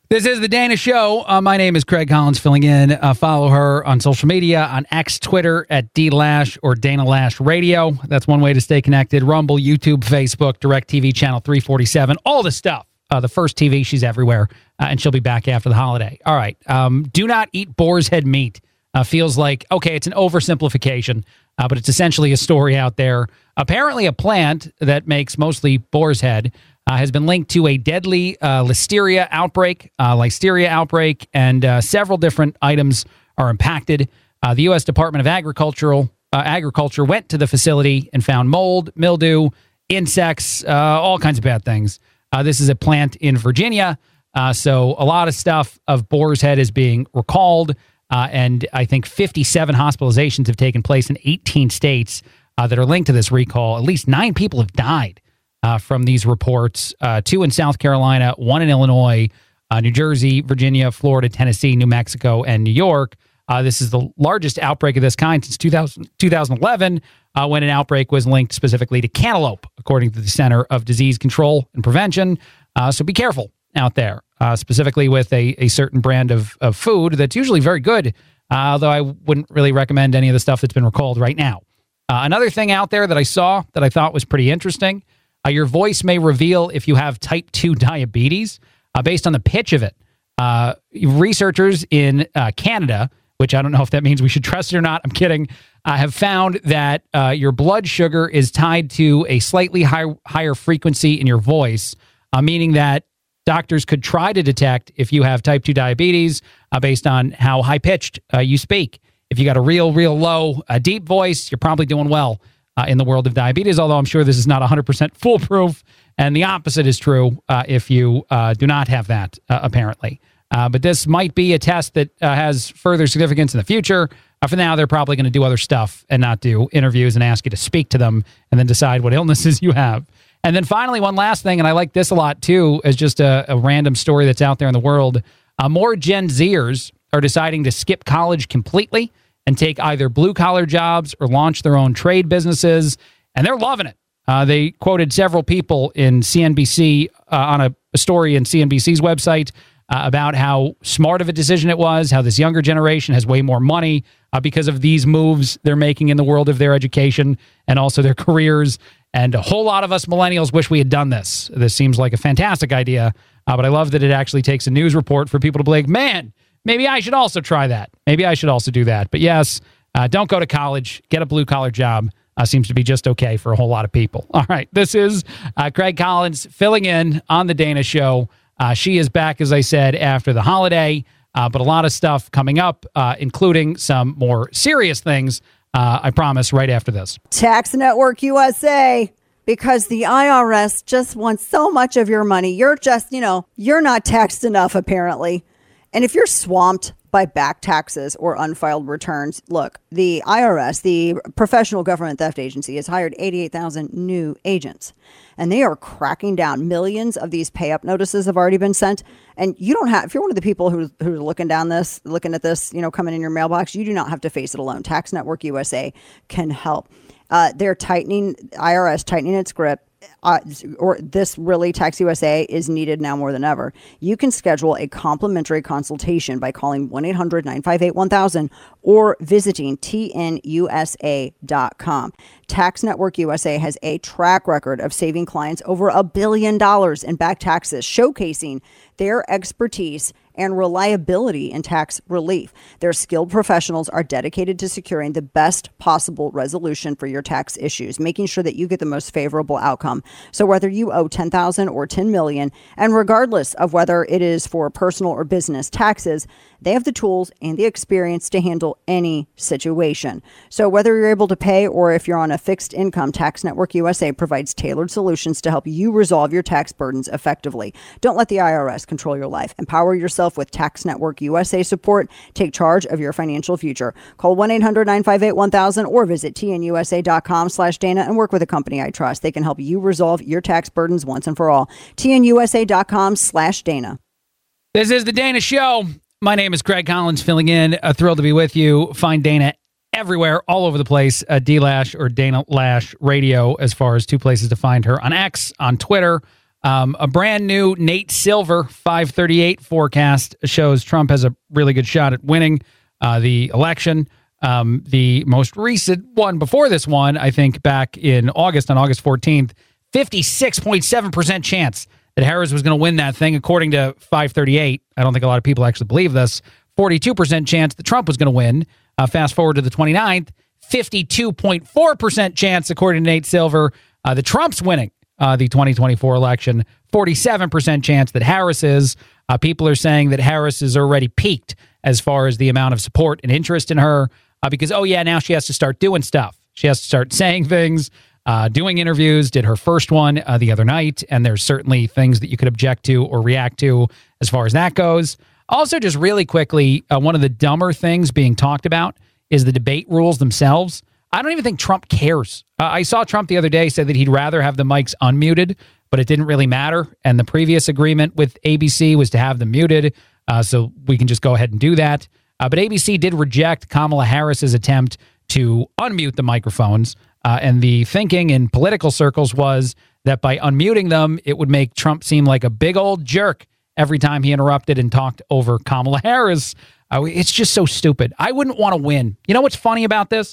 This is The Dana Show. Uh, my name is Craig Collins, filling in. Uh, follow her on social media, on X, Twitter, at D Lash or Dana Lash Radio. That's one way to stay connected. Rumble, YouTube, Facebook, DirecTV Channel three forty-seven, all the stuff. Uh, the First T V, she's everywhere, uh, and she'll be back after the holiday. All right. Um, do not eat boar's head meat. Uh, feels like, okay, it's an oversimplification, uh, but it's essentially a story out there. Apparently a plant that makes mostly boar's head Uh, has been linked to a deadly uh, listeria outbreak, uh, listeria outbreak, and uh, several different items are impacted. Uh, the U S Department of Agricultural uh, Agriculture went to the facility and found mold, mildew, insects, uh, all kinds of bad things. Uh, this is a plant in Virginia, uh, so a lot of stuff of boar's head is being recalled, uh, and I think fifty-seven hospitalizations have taken place in eighteen states uh, that are linked to this recall. At least nine people have died Uh, from these reports, uh, two in South Carolina, one in Illinois, uh, New Jersey, Virginia, Florida, Tennessee, New Mexico, and New York. Uh, this is the largest outbreak of this kind since two thousand, twenty eleven, uh, when an outbreak was linked specifically to cantaloupe, according to the Center of Disease Control and Prevention. Uh, so be careful out there, uh, specifically with a, a certain brand of, of food that's usually very good, uh, although I wouldn't really recommend any of the stuff that's been recalled right now. Uh, another thing out there that I saw that I thought was pretty interesting, Uh, your voice may reveal if you have type two diabetes uh, based on the pitch of it. Uh, researchers in uh, Canada, which I don't know if that means we should trust it or not, I'm kidding, uh, have found that uh, your blood sugar is tied to a slightly high, higher frequency in your voice, uh, meaning that doctors could try to detect if you have type two diabetes uh, based on how high-pitched uh, you speak. If you got a real, real low, uh, deep voice, you're probably doing well Uh, in the world of diabetes, although I'm sure this is not one hundred percent foolproof, and the opposite is true uh, if you uh, do not have that, uh, apparently. Uh, but this might be a test that uh, has further significance in the future. Uh, for now, they're probably going to do other stuff and not do interviews and ask you to speak to them and then decide what illnesses you have. And then finally, one last thing, and I like this a lot too, as just a, a random story that's out there in the world. Uh, more Gen Zers are deciding to skip college completely and take either blue-collar jobs or launch their own trade businesses, and they're loving it. Uh, they quoted several people in C N B C uh, on a, a story in C N B C's website uh, about how smart of a decision it was, how this younger generation has way more money uh, because of these moves they're making in the world of their education and also their careers, and a whole lot of us millennials wish we had done this. This seems like a fantastic idea, uh, but I love that it actually takes a news report for people to be like, man, maybe I should also try that. Maybe I should also do that. But yes, uh, don't go to college. Get a blue-collar job. Uh, seems to be just okay for a whole lot of people. All right, this is uh, Craig Collins filling in on The Dana Show. Uh, she is back, as I said, after the holiday, uh, but a lot of stuff coming up, uh, including some more serious things, uh, I promise, right after this. Tax Network U S A. Because the I R S just wants so much of your money. You're just, you know, you're not taxed enough, apparently. And if you're swamped by back taxes or unfiled returns, look, the I R S, the Professional Government Theft Agency, has hired eighty-eight thousand new agents, and they are cracking down. Millions of these pay up notices have already been sent. And you don't have, if you're one of the people who, who's looking down this, looking at this, you know, coming in your mailbox, you do not have to face it alone. Tax Network U S A can help. Uh, they're tightening, I R S tightening its grip. Uh, or this really, Tax U S A is needed now more than ever. You can schedule a complimentary consultation by calling one eight hundred nine five eight one thousand or visiting T N U S A dot com. Tax Network U S A has a track record of saving clients over a billion dollars in back taxes, showcasing their expertise and reliability in tax relief. Their skilled professionals are dedicated to securing the best possible resolution for your tax issues, making sure that you get the most favorable outcome. So whether you owe ten thousand dollars or ten million dollars, and regardless of whether it is for personal or business taxes, they have the tools and the experience to handle any situation. So whether you're able to pay or if you're on a fixed income, Tax Network U S A provides tailored solutions to help you resolve your tax burdens effectively. Don't let the I R S control your life. Empower yourself with Tax Network U S A support. Take charge of your financial future. Call one eight hundred nine five eight one thousand or visit T N U S A dot com slash Dana and work with a company I trust. They can help you resolve your tax burdens once and for all. T N U S A dot com slash Dana. This is The Dana Show. My name is Craig Collins, filling in. Uh, thrilled to be with you. Find Dana everywhere, all over the place, uh, D Lash or Dana Lash Radio, as far as two places to find her on X, on Twitter, Um, a brand new Nate Silver five thirty-eight forecast shows Trump has a really good shot at winning uh, the election. Um, the most recent one before this one, I think back in August, on August fourteenth, fifty-six point seven percent chance that Harris was going to win that thing, according to five thirty-eight. I don't think a lot of people actually believe this. forty-two percent chance that Trump was going to win. Uh, fast forward to the twenty-ninth, fifty-two point four percent chance, according to Nate Silver, uh, that Trump's winning uh, the twenty twenty-four election. forty-seven percent chance that Harris is. Uh, people are saying that Harris is already peaked as far as the amount of support and interest in her uh, because, oh, yeah, now she has to start doing stuff. She has to start saying things, uh, doing interviews, did her first one uh, the other night, and there's certainly things that you could object to or react to as far as that goes. Also, just really quickly, uh, one of the dumber things being talked about is the debate rules themselves. I don't even think Trump cares. Uh, I saw Trump the other day say that he'd rather have the mics unmuted, but it didn't really matter. And the previous agreement with A B C was to have them muted, uh, so we can just go ahead and do that. Uh, but A B C did reject Kamala Harris's attempt to unmute the microphones. Uh, and the thinking in political circles was that by unmuting them, it would make Trump seem like a big old jerk every time he interrupted and talked over Kamala Harris. Uh, it's just so stupid. I wouldn't want to win. You know what's funny about this?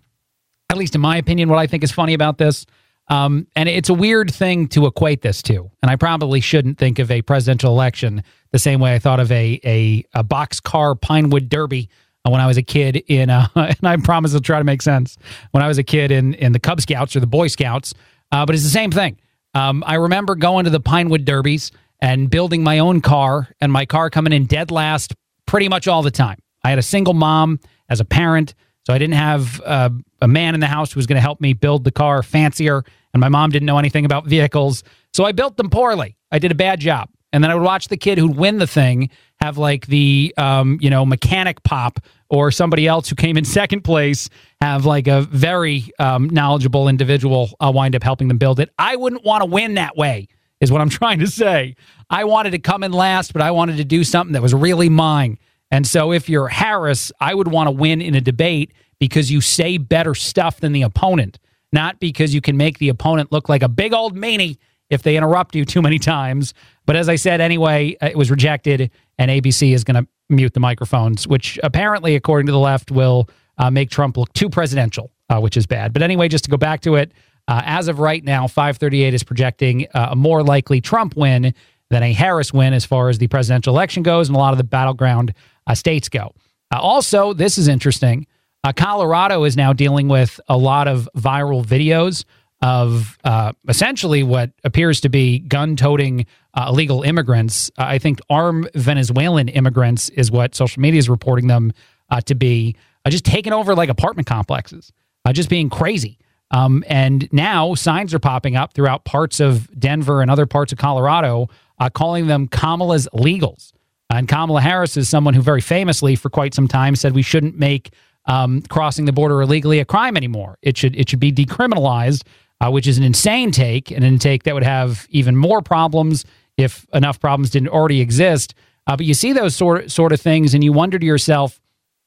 At least in my opinion, what I think is funny about this, um, and it's a weird thing to equate this to, and I probably shouldn't think of a presidential election the same way I thought of a a, a boxcar Pinewood Derby uh, when I was a kid in, uh, and I promise it'll try to make sense, when I was a kid in, in the Cub Scouts or the Boy Scouts, uh, but it's the same thing. Um, I remember going to the Pinewood Derbies and building my own car, and my car coming in dead last pretty much all the time. I had a single mom as a parent, so I didn't have uh, a man in the house who was going to help me build the car fancier, and my mom didn't know anything about vehicles, so I built them poorly. I did a bad job. And then I would watch the kid who'd win the thing have like the, um, you know, mechanic pop, or somebody else who came in second place have like a very um, knowledgeable individual uh, wind up helping them build it. I wouldn't want to win that way, is what I'm trying to say. I wanted to come in last, but I wanted to do something that was really mine. And so if you're Harris, I would want to win in a debate because you say better stuff than the opponent, not because you can make the opponent look like a big old meanie if they interrupt you too many times. But as I said, anyway, it was rejected, and A B C is going to mute the microphones, which apparently, according to the left, will uh, make Trump look too presidential, uh, which is bad. But anyway, just to go back to it, uh, as of right now, five thirty-eight is projecting uh, a more likely Trump win than a Harris win as far as the presidential election goes, and a lot of the battleground uh, states go. Uh, also, this is interesting. Uh, Colorado is now dealing with a lot of viral videos of uh, essentially what appears to be gun-toting uh, illegal immigrants. Uh, I think armed Venezuelan immigrants is what social media is reporting them uh, to be, uh, just taking over like apartment complexes, uh, just being crazy. Um, and now signs are popping up throughout parts of Denver and other parts of Colorado uh, calling them Kamala's illegals. And Kamala Harris is someone who very famously for quite some time said we shouldn't make um, crossing the border illegally a crime anymore. It should it should be decriminalized, uh, which is an insane take, an intake that would have even more problems if enough problems didn't already exist. Uh, but you see those sort, sort of things, and you wonder to yourself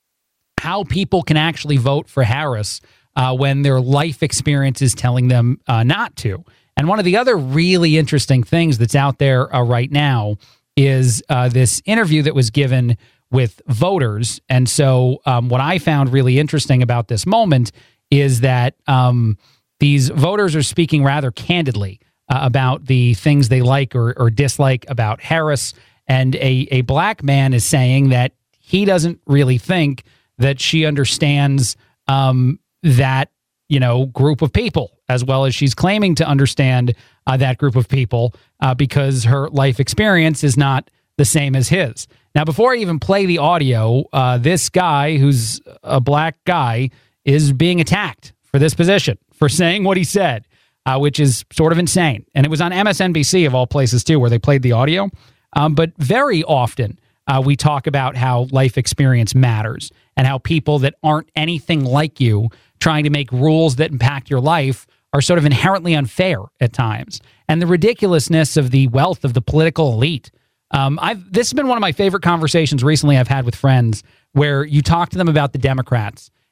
how people can actually vote for Harris uh, when their life experience is telling them uh, not to. And one of the other really interesting things that's out there uh, right now is uh, this interview that was given with voters. And so um, what I found really interesting about this moment is that um, these voters are speaking rather candidly uh, about the things they like or, or dislike about Harris. And a, a black man is saying that he doesn't really think that she understands um, that, you know, group of people as well as she's claiming to understand uh, that group of people uh, because her life experience is not the same as his. Now, before I even play the audio, uh, this guy who's a black guy is being attacked for this position, for saying what he said, uh, which is sort of insane. And it was on M S N B C of all places too, where they played the audio. Um, but very often uh, we talk about how life experience matters and how people that aren't anything like you trying to make rules that impact your life are sort of inherently unfair at times. And the ridiculousness of the wealth of the political elite. Um, I've this has been one of my favorite conversations recently I've had with friends where you talk to them about the Democrats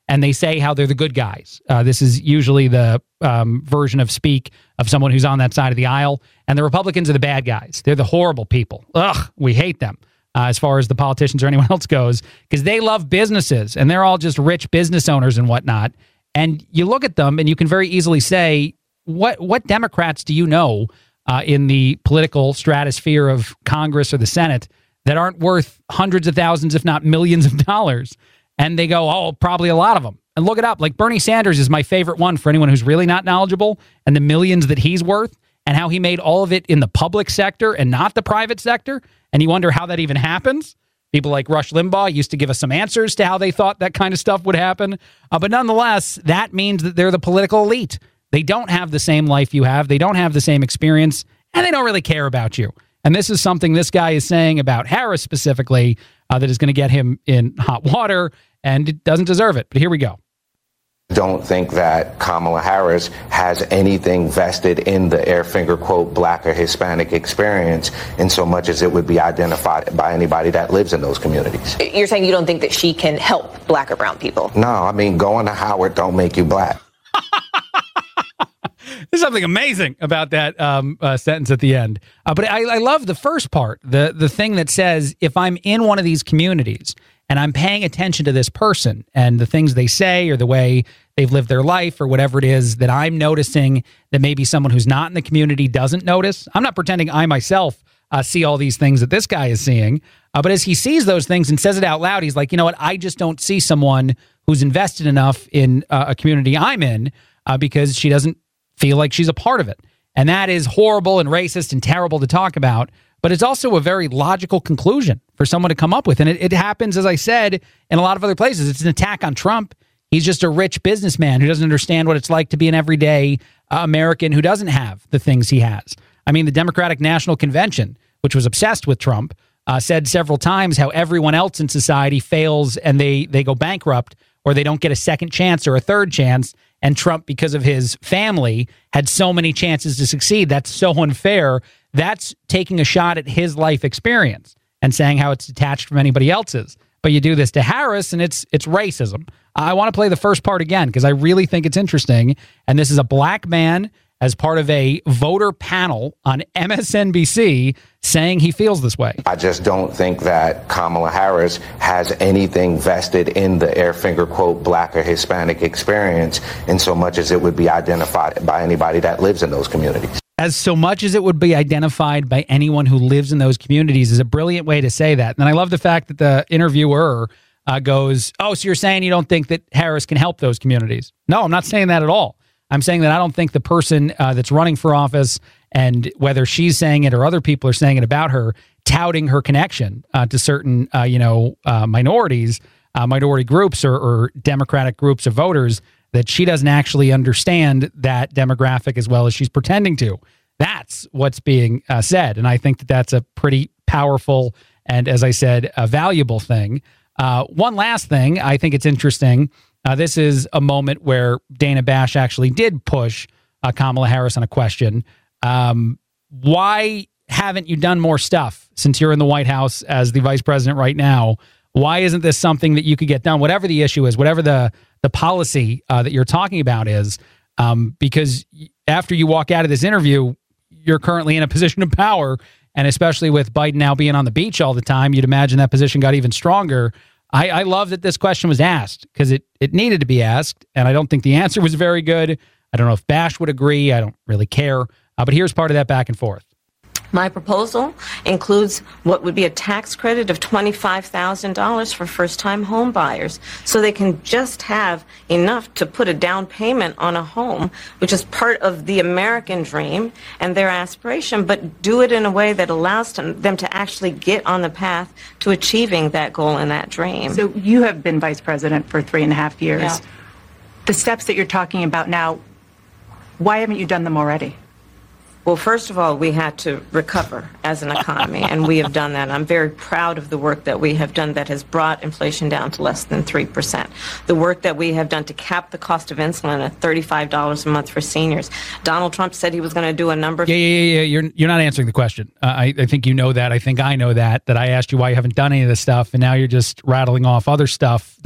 and they say how they're the good guys. Uh, this is usually the um, version of speak of someone who's on that side of the aisle. And the Republicans are the bad guys. They're the horrible people. Ugh, we hate them uh, as far as the politicians or anyone else goes, because they love businesses and they're all just rich business owners and whatnot. And you look at them and you can very easily say, what what Democrats do you know uh, in the political stratosphere of Congress or the Senate that aren't worth hundreds of thousands, if not millions of dollars? And they go, oh, probably a lot of them. And look it up. Like Bernie Sanders is my favorite one for anyone who's really not knowledgeable, and the millions that he's worth and how he made all of it in the public sector and not the private sector. And you wonder how that even happens. People like Rush Limbaugh used to give us some answers to how they thought that kind of stuff would happen. Uh, but nonetheless, that means that they're the political elite. They don't have the same life you have. They don't have the same experience, and they don't really care about you. And this is something this guy is saying about Harris specifically uh, that is going to get him in hot water, and it doesn't deserve it. But here we go. Don't think that Kamala Harris has anything vested in the air finger quote black or Hispanic experience in so much as it would be identified by anybody that lives in those communities. You're saying you don't think that she can help black or brown people? No, I mean, going to Howard don't make you black. There's something amazing about that um, uh, sentence at the end. Uh, but I, I love the first part, the the thing that says, if I'm in one of these communities and I'm paying attention to this person and the things they say or the way they've lived their life or whatever it is that I'm noticing that maybe someone who's not in the community doesn't notice. I'm not pretending I myself uh, see all these things that this guy is seeing. Uh, but as he sees those things and says it out loud, he's like, you know what? I just don't see someone who's invested enough in uh, a community I'm in uh, because she doesn't feel like she's a part of it. And that is horrible and racist and terrible to talk about. But it's also a very logical conclusion for someone to come up with. And it, it happens, as I said, in a lot of other places. It's an attack on Trump. He's just a rich businessman who doesn't understand what it's like to be an everyday uh, American who doesn't have the things he has. I mean, the Democratic National Convention, which was obsessed with Trump, uh, said several times how everyone else in society fails and they they go bankrupt or they don't get a second chance or a third chance. And Trump, because of his family, had so many chances to succeed. That's so unfair. That's taking a shot at his life experience and saying how it's detached from anybody else's. But you do this to Harris, and it's it's racism. I want to play the first part again because I really think it's interesting. And this is a black man as part of a voter panel on M S N B C saying he feels this way. I just don't think that Kamala Harris has anything vested in the air finger quote black or Hispanic experience in so much as it would be identified by anybody that lives in those communities. As so much as it would be identified by anyone who lives in those communities is a brilliant way to say that. And I love the fact that the interviewer uh, goes, oh, so you're saying you don't think that Harris can help those communities? No, I'm not saying that at all. I'm saying that I don't think the person uh, that's running for office, and whether she's saying it or other people are saying it about her, touting her connection uh, to certain, uh, you know, uh, minorities, uh, minority groups or, or Democratic groups of voters, that she doesn't actually understand that demographic as well as she's pretending to. That's what's being uh, said. And I think that that's a pretty powerful and, as I said, a valuable thing. Uh, one last thing, I think it's interesting. Uh, this is a moment where Dana Bash actually did push uh, Kamala Harris on a question. Um, why haven't you done more stuff since you're in the White House as the vice president right now? Why isn't this something that you could get done, whatever the issue is, whatever the, the policy uh, that you're talking about is? Um, because after you walk out of this interview, you're currently in a position of power. And especially with Biden now being on the beach all the time, you'd imagine that position got even stronger. I, I love that this question was asked because it, it needed to be asked. And I don't think the answer was very good. I don't know if Bash would agree. I don't really care. Uh, but here's part of that back and forth. My proposal includes what would be a tax credit of twenty-five thousand dollars for first-time home buyers, so they can just have enough to put a down payment on a home, which is part of the American dream and their aspiration, but do it in a way that allows them to actually get on the path to achieving that goal and that dream. So you have been vice president for three and a half years. Yeah. The steps that you're talking about now, why haven't you done them already? Well, first of all, we had to recover as an economy, and we have done that. I'm very proud of the work that we have done that has brought inflation down to less than three percent. The work that we have done to cap the cost of insulin at thirty-five dollars a month for seniors. Donald Trump said he was going to do a number of... Yeah, yeah, yeah, yeah. You're, you're not answering the question. Uh, I, I think you know that. I think I know that, that I asked you why you haven't done any of this stuff, and now you're just rattling off other stuff that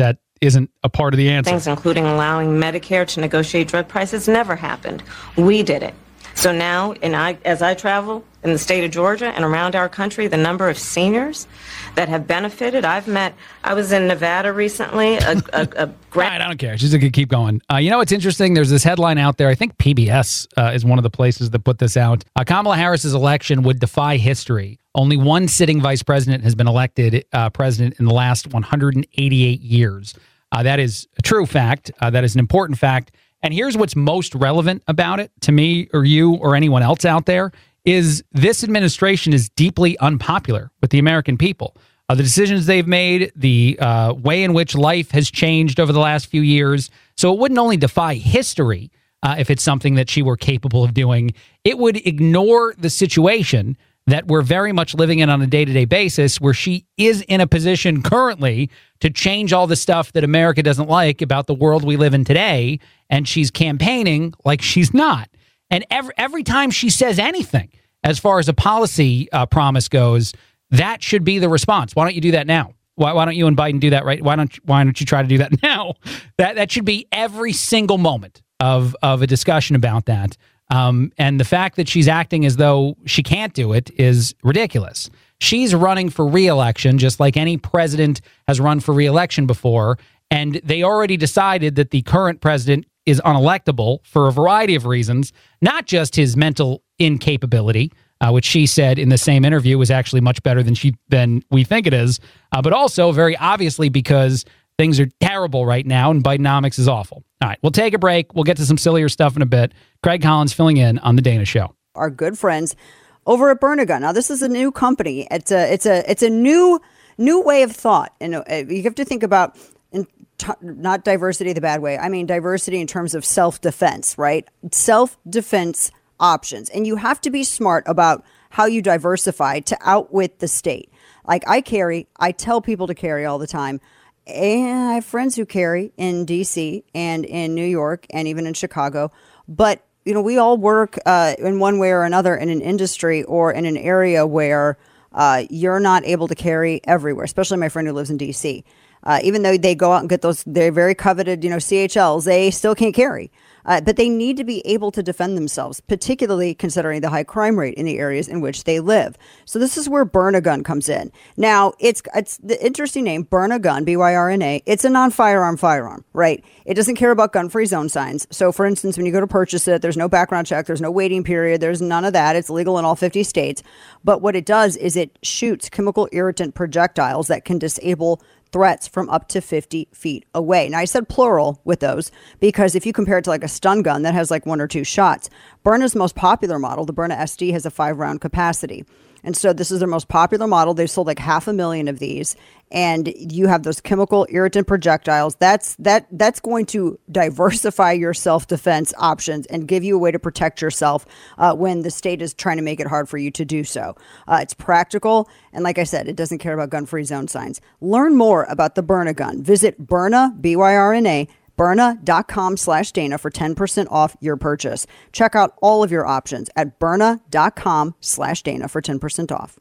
isn't a part of the answer. Things including allowing Medicare to negotiate drug prices never happened. We did it. So now, and I, as I travel in the state of Georgia and around our country, the number of seniors that have benefited. I've met, I was in Nevada recently. A, a, a gra- I don't care. She's going to keep going. Uh, you know what's interesting? There's this headline out there. I think P B S uh, is one of the places that put this out. Uh, Kamala Harris's election would defy history. Only one sitting vice president has been elected uh, president in the last one hundred eighty-eight years. Uh, that is a true fact. Uh, that is an important fact. And here's what's most relevant about it to me or you or anyone else out there is this administration is deeply unpopular with the American people. Uh, the decisions they've made, the uh, way in which life has changed over the last few years. So it wouldn't only defy history uh, if it's something that she were capable of doing. It would ignore the situation that we're very much living in on a day-to-day basis, where she is in a position currently to change all the stuff that America doesn't like about the world we live in today, and she's campaigning like she's not. And every, every time she says anything, as far as a policy uh, promise goes, that should be the response. Why don't you do that now? Why, why don't you and Biden do that right? Why don't Why don't you try to do that now? That that should be every single moment of of a discussion about that. Um, and the fact that she's acting as though she can't do it is ridiculous. She's running for re-election just like any president has run for re-election before. And they already decided that the current president is unelectable for a variety of reasons, not just his mental incapability, uh, which she said in the same interview was actually much better than she than we think it is, uh, but also very obviously because things are terrible right now and Bidenomics is awful. All right, we'll take a break. We'll get to some sillier stuff in a bit. Craig Collins filling in on The Dana Show. Our good friends over at Burnagun. Now, this is a new company. It's a it's a it's a new new way of thought, and you have to think about in t- not diversity the bad way. I mean diversity in terms of self-defense, right? Self-defense options, and you have to be smart about how you diversify to outwit the state. Like I carry, I tell people to carry all the time. And I have friends who carry in D C and in New York and even in Chicago. But, you know, we all work uh, in one way or another in an industry or in an area where uh, you're not able to carry everywhere, especially my friend who lives in D C. Uh, even though they go out and get those, they're very coveted, you know, C H Ls, they still can't carry. Uh, but they need to be able to defend themselves, particularly considering the high crime rate in the areas in which they live. So this is where Burnagun comes in. Now, it's it's the interesting name, Burnagun, B Y R N A. It's a non-firearm firearm, right? It doesn't care about gun-free zone signs. So, for instance, when you go to purchase it, there's no background check, there's no waiting period, there's none of that. It's legal in all fifty states. But what it does is it shoots chemical irritant projectiles that can disable threats from up to fifty feet away. Now, I said plural with those because if you compare it to like a stun gun that has like one or two shots, Byrna's most popular model, the Byrna S D, has a five round capacity. And so this is their most popular model. They've sold like half a million of these. And you have those chemical irritant projectiles. That's that that's going to diversify your self-defense options and give you a way to protect yourself uh, when the state is trying to make it hard for you to do so. Uh, it's practical. And like I said, it doesn't care about gun-free zone signs. Learn more about the Burnagun. Visit Byrna, B Y R N A, Byrna.com slash Dana for ten percent off your purchase. Check out all of your options at Byrna.com slash Dana for ten percent off.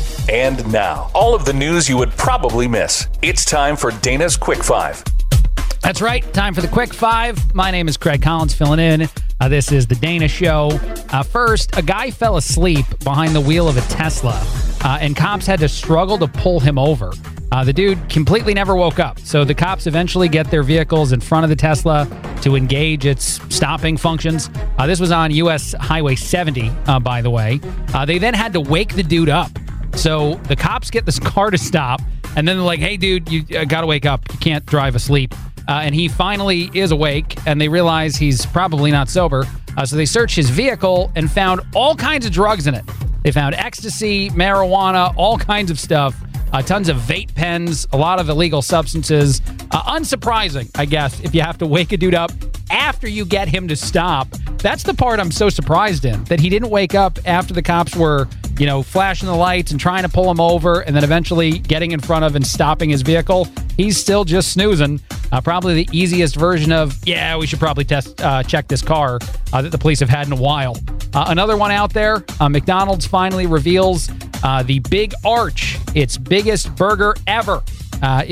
And now, all of the news you would probably miss. It's time for Dana's Quick Five. That's right. Time for the Quick Five. My name is Craig Collins filling in. Uh, this is The Dana Show. Uh, first, a guy fell asleep behind the wheel of a Tesla, uh, and cops had to struggle to pull him over. Uh, the dude completely never woke up. So the cops eventually get their vehicles in front of the Tesla to engage its stopping functions. Uh, this was on U S Highway seventy, uh, by the way. Uh, they then had to wake the dude up. So the cops get this car to stop, and then they're like, hey, dude, you uh, got to wake up. You can't drive asleep. Uh, and he finally is awake, and they realize he's probably not sober. Uh, so they searched his vehicle and found all kinds of drugs in it. They found ecstasy, marijuana, all kinds of stuff. Uh, tons of vape pens, a lot of illegal substances. Uh, unsurprising, I guess, if you have to wake a dude up after you get him to stop. That's the part I'm so surprised in, that he didn't wake up after the cops were, you know, flashing the lights and trying to pull him over and then eventually getting in front of and stopping his vehicle. He's still just snoozing. Uh, probably the easiest version of, yeah, we should probably test uh, check this car uh, that the police have had in a while. Uh, another one out there, uh, McDonald's finally reveals uh, the Big Arch, its biggest burger ever. Uh, if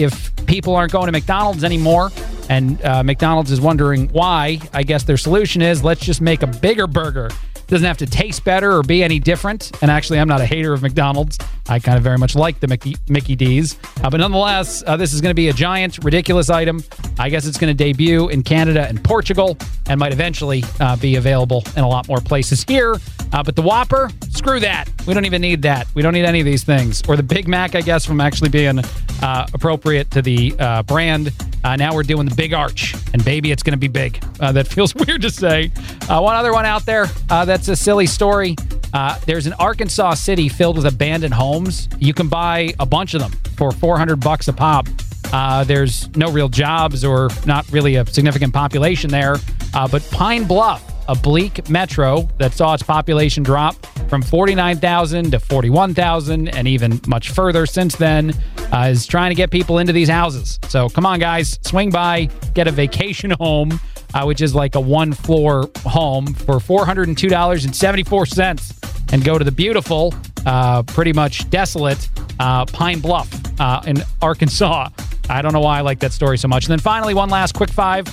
people aren't going to McDonald's anymore, and uh, McDonald's is wondering why. I guess their solution is, let's just make a bigger burger. Doesn't have to taste better or be any different. And actually, I'm not a hater of McDonald's. I kind of very much like the Mickey, Mickey D's. Uh, but nonetheless, uh, this is going to be a giant, ridiculous item. I guess it's going to debut in Canada and Portugal and might eventually uh, be available in a lot more places here. Uh, but the Whopper, screw that. We don't even need that. We don't need any of these things. Or the Big Mac, I guess, from actually being uh, appropriate to the uh, brand. Uh, now we're doing the Big Arch. And baby, it's going to be big. Uh, that feels weird to say. Uh, one other one out there uh, that's a silly story. Uh, there's an Arkansas city filled with abandoned homes. You can buy a bunch of them for four hundred bucks a pop. Uh, there's no real jobs or not really a significant population there. Uh, but Pine Bluff, a bleak metro that saw its population drop from forty-nine thousand to forty-one thousand and even much further since then, uh, is trying to get people into these houses. So come on, guys, swing by, get a vacation home, uh, which is like a one-floor home for four hundred two dollars and seventy-four cents, and go to the beautiful, uh, pretty much desolate uh, Pine Bluff uh, in Arkansas. I don't know why I like that story so much. And then finally, one last quick five.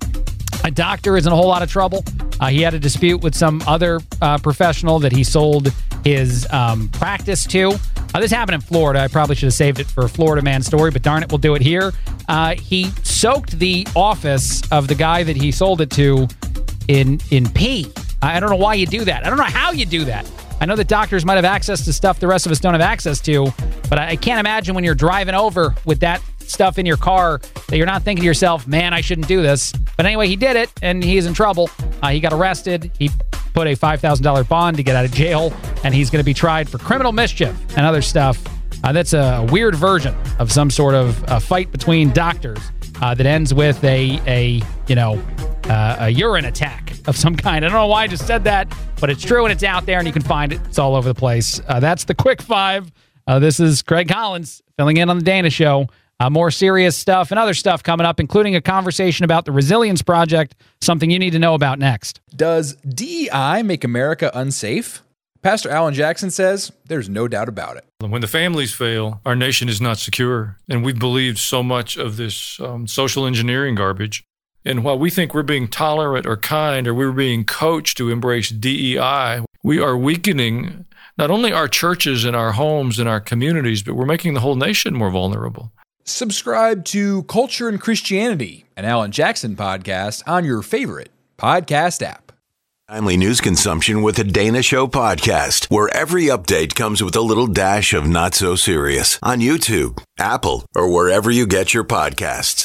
A doctor is in a whole lot of trouble. Uh, he had a dispute with some other uh, professional that he sold his um, practice to. Uh, this happened in Florida. I probably should have saved it for a Florida man story, but darn it, we'll do it here. Uh, he soaked the office of the guy that he sold it to in in pee. I don't know why you do that. I don't know how you do that. I know that doctors might have access to stuff the rest of us don't have access to, but I can't imagine when you're driving over with that stuff in your car that you're not thinking to yourself, man, I shouldn't do this. But anyway, he did it, and he's in trouble. Uh, he got arrested. He put a five thousand dollars bond to get out of jail, and he's going to be tried for criminal mischief and other stuff. Uh, that's a weird version of some sort of uh, fight between doctors uh, that ends with a, a you know, uh, a urine attack of some kind. I don't know why I just said that, but it's true, and it's out there, and you can find it. It's all over the place. Uh, that's the Quick Five. Uh, this is Craig Collins filling in on the Dana Show. Uh, more serious stuff and other stuff coming up, including a conversation about the Resilience Project, something you need to know about next. Does D E I make America unsafe? Pastor Alan Jackson says there's no doubt about it. When the families fail, our nation is not secure. And we've believed so much of this um, social engineering garbage. And while we think we're being tolerant or kind, or we're being coached to embrace D E I, we are weakening not only our churches and our homes and our communities, but we're making the whole nation more vulnerable. Subscribe to Culture and Christianity, an Alan Jackson podcast on your favorite podcast app. Timely news consumption with the Dana Show podcast, where every update comes with a little dash of not so serious, on YouTube, Apple, or wherever you get your podcasts.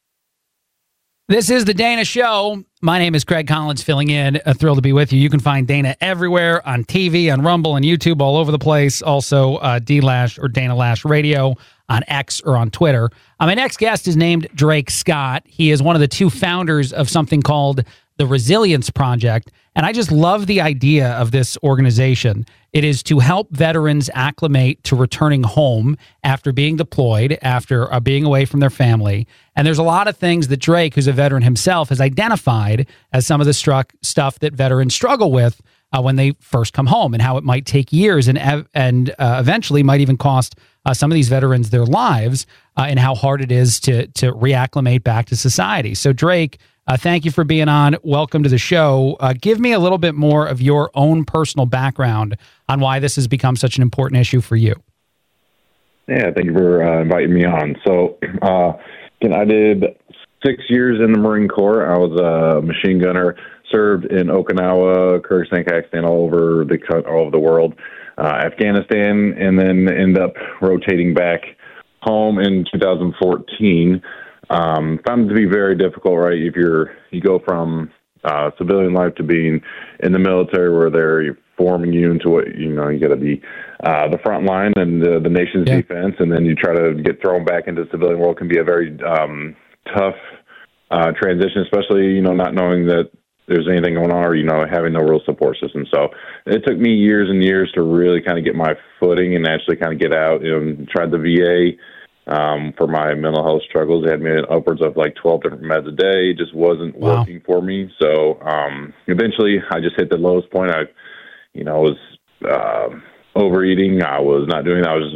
This is the Dana Show. My name is Craig Collins, filling in. A thrill to be with you. You can find Dana everywhere, on T V, on Rumble, and YouTube, all over the place. Also, uh, D-Lash or Dana Lash Radio on X or on Twitter. Uh, my next guest is named Drake Scott. He is one of the two founders of something called the Resilience Project, and I just love the idea of this organization. It is to help veterans acclimate to returning home after being deployed, after uh, being away from their family. And there's a lot of things that Drake, who's a veteran himself, has identified as some of the struck stuff that veterans struggle with uh, when they first come home, and how it might take years and ev- and uh, eventually might even cost uh, some of these veterans their lives, uh, and how hard it is to to reacclimate back to society. So Drake, Uh, thank you for being on. Welcome to the show. Uh, give me a little bit more of your own personal background on why this has become such an important issue for you. Yeah, thank you for uh, inviting me on. So, uh, I did six years in the Marine Corps. I was a machine gunner, served in Okinawa, Kyrgyzstan, Kazakhstan, all over the all over the world, uh, Afghanistan, and then end up rotating back home in two thousand fourteen. Um, found it to be very difficult, right? If you're, you go from, uh, civilian life to being in the military, where they're forming you into what, you know, you got to be, uh, the front line and the, the nation's yeah. defense. And then you try to get thrown back into the civilian world can be a very, um, tough, uh, transition, especially, you know, not knowing that there's anything going on, or, you know, having no real support system. So it took me years and years to really kind of get my footing and actually kind of get out. You know, tried the V A, Um, for my mental health struggles. They had me upwards of like twelve different meds a day. It just wasn't wow. working for me. So um, eventually I just hit the lowest point. I, you know, was uh, overeating. I was not doing, I was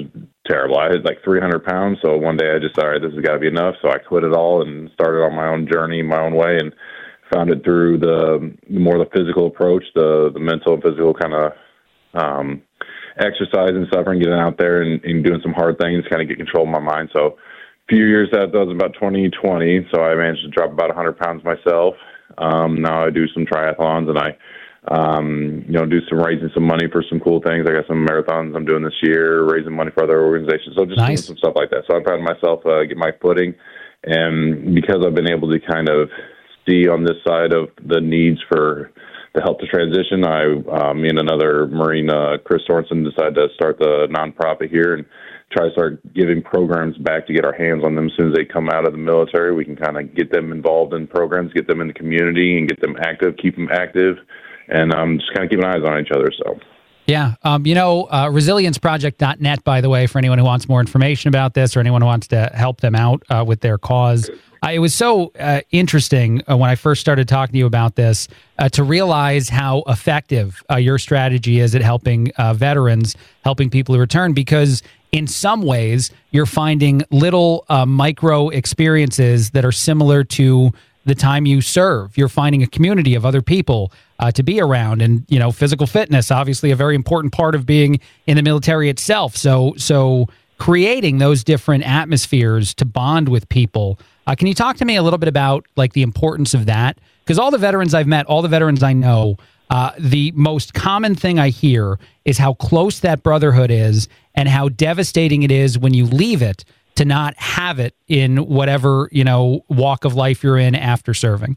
terrible. I had like three hundred pounds. So one day I just, all right, this has got to be enough. So I quit it all and started on my own journey, my own way, and found it through the, the more the physical approach, the, the mental and physical kind of um, exercise and suffering, getting out there and, and doing some hard things, kind of get control of my mind. So a few years that, that was about twenty twenty. So I managed to drop about one hundred pounds myself. Um, now I do some triathlons and I, um, you know, do some raising some money for some cool things. I got some marathons I'm doing this year, raising money for other organizations. So just nice. Doing some stuff like that. So I'm proud of myself, uh, get my footing. And because I've been able to kind of see on this side of the needs for to help the transition, I, uh, me and another Marine, uh, Chris Sorensen, decided to start the nonprofit here and try to start giving programs back to get our hands on them as soon as they come out of the military. We can kind of get them involved in programs, get them in the community, and get them active, keep them active, and um, just kind of keeping eyes on each other. So. Yeah. Um, you know, uh, resilience project dot net, by the way, for anyone who wants more information about this or anyone who wants to help them out uh, with their cause. Uh, it was so uh, interesting uh, when I first started talking to you about this uh, to realize how effective uh, your strategy is at helping uh, veterans, helping people who return, because in some ways you're finding little uh, micro experiences that are similar to the time you serve. You're finding a community of other people uh, to be around, and you know, physical fitness, obviously a very important part of being in the military itself. So, so creating those different atmospheres to bond with people. Uh, can you talk to me a little bit about like the importance of that? Because all the veterans I've met, all the veterans I know, uh, the most common thing I hear is how close that brotherhood is and how devastating it is when you leave it to not have it in whatever, you know, walk of life you're in after serving.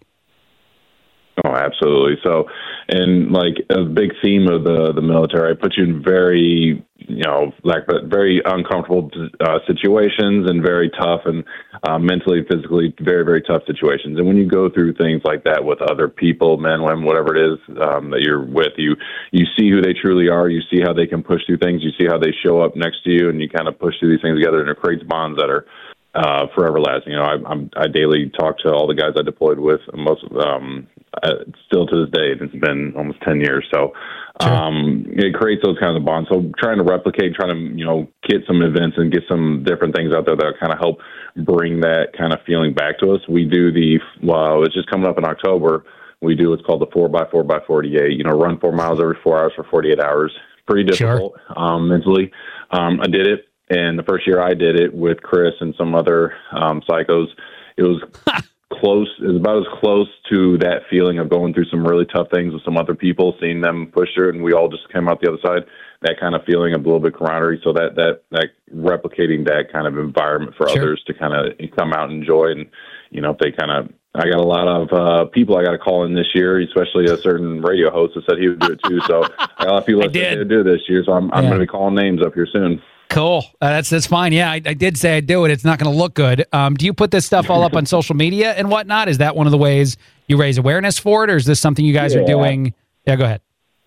Oh, absolutely. So, and like a big theme of the, the military, I put you in very, you know, like, but very uncomfortable uh, situations and very tough and uh, mentally, physically, very, very tough situations. And when you go through things like that with other people, men, women, whatever it is um, that you're with, you, you see who they truly are. You see how they can push through things. You see how they show up next to you, and you kind of push through these things together, and it creates bonds that are uh, forever lasting. You know, I, I'm, I daily talk to all the guys I deployed with, most of um, uh, still to this day. It's been almost ten years. So um, it creates those kinds of bonds. So trying to replicate, trying to, you know, get some events and get some different things out there that kind of help bring that kind of feeling back to us. We do the, well, it's just coming up in October. We do what's called the four by four by forty-eight, you know, run four miles every four hours for forty-eight hours. Pretty difficult sure. um, mentally. Um, I did it. And the first year I did it with Chris and some other um, psychos, it was close. It was about as close to that feeling of going through some really tough things with some other people, seeing them push through, and we all just came out the other side. That kind of feeling of a little bit camaraderie. So that that that replicating that kind of environment for sure. others to kind of come out and enjoy, and you know, if they kind of. I got a lot of uh, people I got to call in this year, especially a certain radio host that said he would do it too. So I got a lot of people that said they would do it this year. So I'm, I'm yeah. going to be calling names up here soon. Cool. Uh, that's that's fine. Yeah, I, I did say I'd do it. It's not going to look good. Um, do you put this stuff all up on social media and whatnot? Is that one of the ways you raise awareness for it, or is this something you guys yeah. are doing? Yeah, go ahead.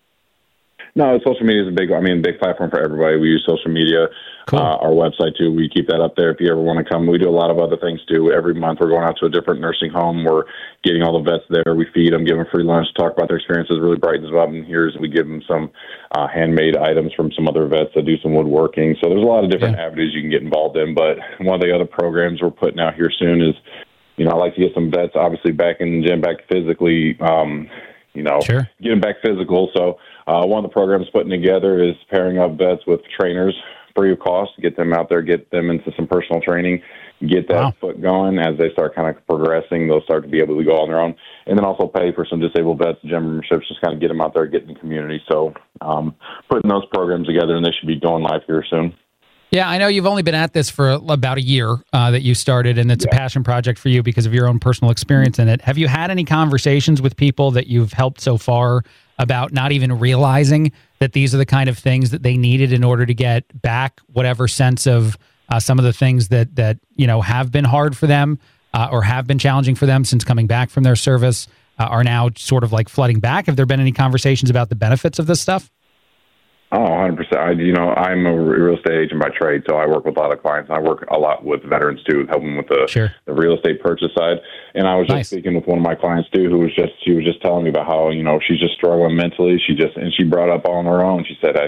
No, social media is a big, I mean, big platform for everybody. We use social media, cool. uh, our website too. We keep that up there if you ever want to come. We do a lot of other things too. Every month we're going out to a different nursing home. We're getting all the vets there. We feed them, give them free lunch, talk about their experiences, really brightens them up. And here's, we give them some uh, handmade items from some other vets that do some woodworking. So there's a lot of different yeah. avenues you can get involved in. But one of the other programs we're putting out here soon is, you know, I like to get some vets obviously back in the gym, back physically, um, you know, sure. get them back physical. So uh, one of the programs putting together is pairing up vets with trainers free of cost, get them out there, get them into some personal training, get that wow. foot going. As they start kind of progressing, they'll start to be able to go on their own. And then also pay for some disabled vets, gym memberships, just kind of get them out there, get in the community. So um, putting those programs together, and they should be going live here soon. Yeah, I know you've only been at this for about a year uh, that you started, and it's yeah. a passion project for you because of your own personal experience in it. Have you had any conversations with people that you've helped so far about not even realizing that these are the kind of things that they needed in order to get back whatever sense of uh, some of the things that, that you know have been hard for them uh, or have been challenging for them since coming back from their service uh, are now sort of like flooding back? Have there been any conversations about the benefits of this stuff? Oh, one hundred percent. I, you know, I'm a real estate agent by trade, so I work with a lot of clients. I work a lot with veterans, too, helping with the, sure. the real estate purchase side. And I was just nice. speaking with one of my clients, too, who was just, she was just telling me about how, you know, she's just struggling mentally. She just, and she brought up on her own. She said, I,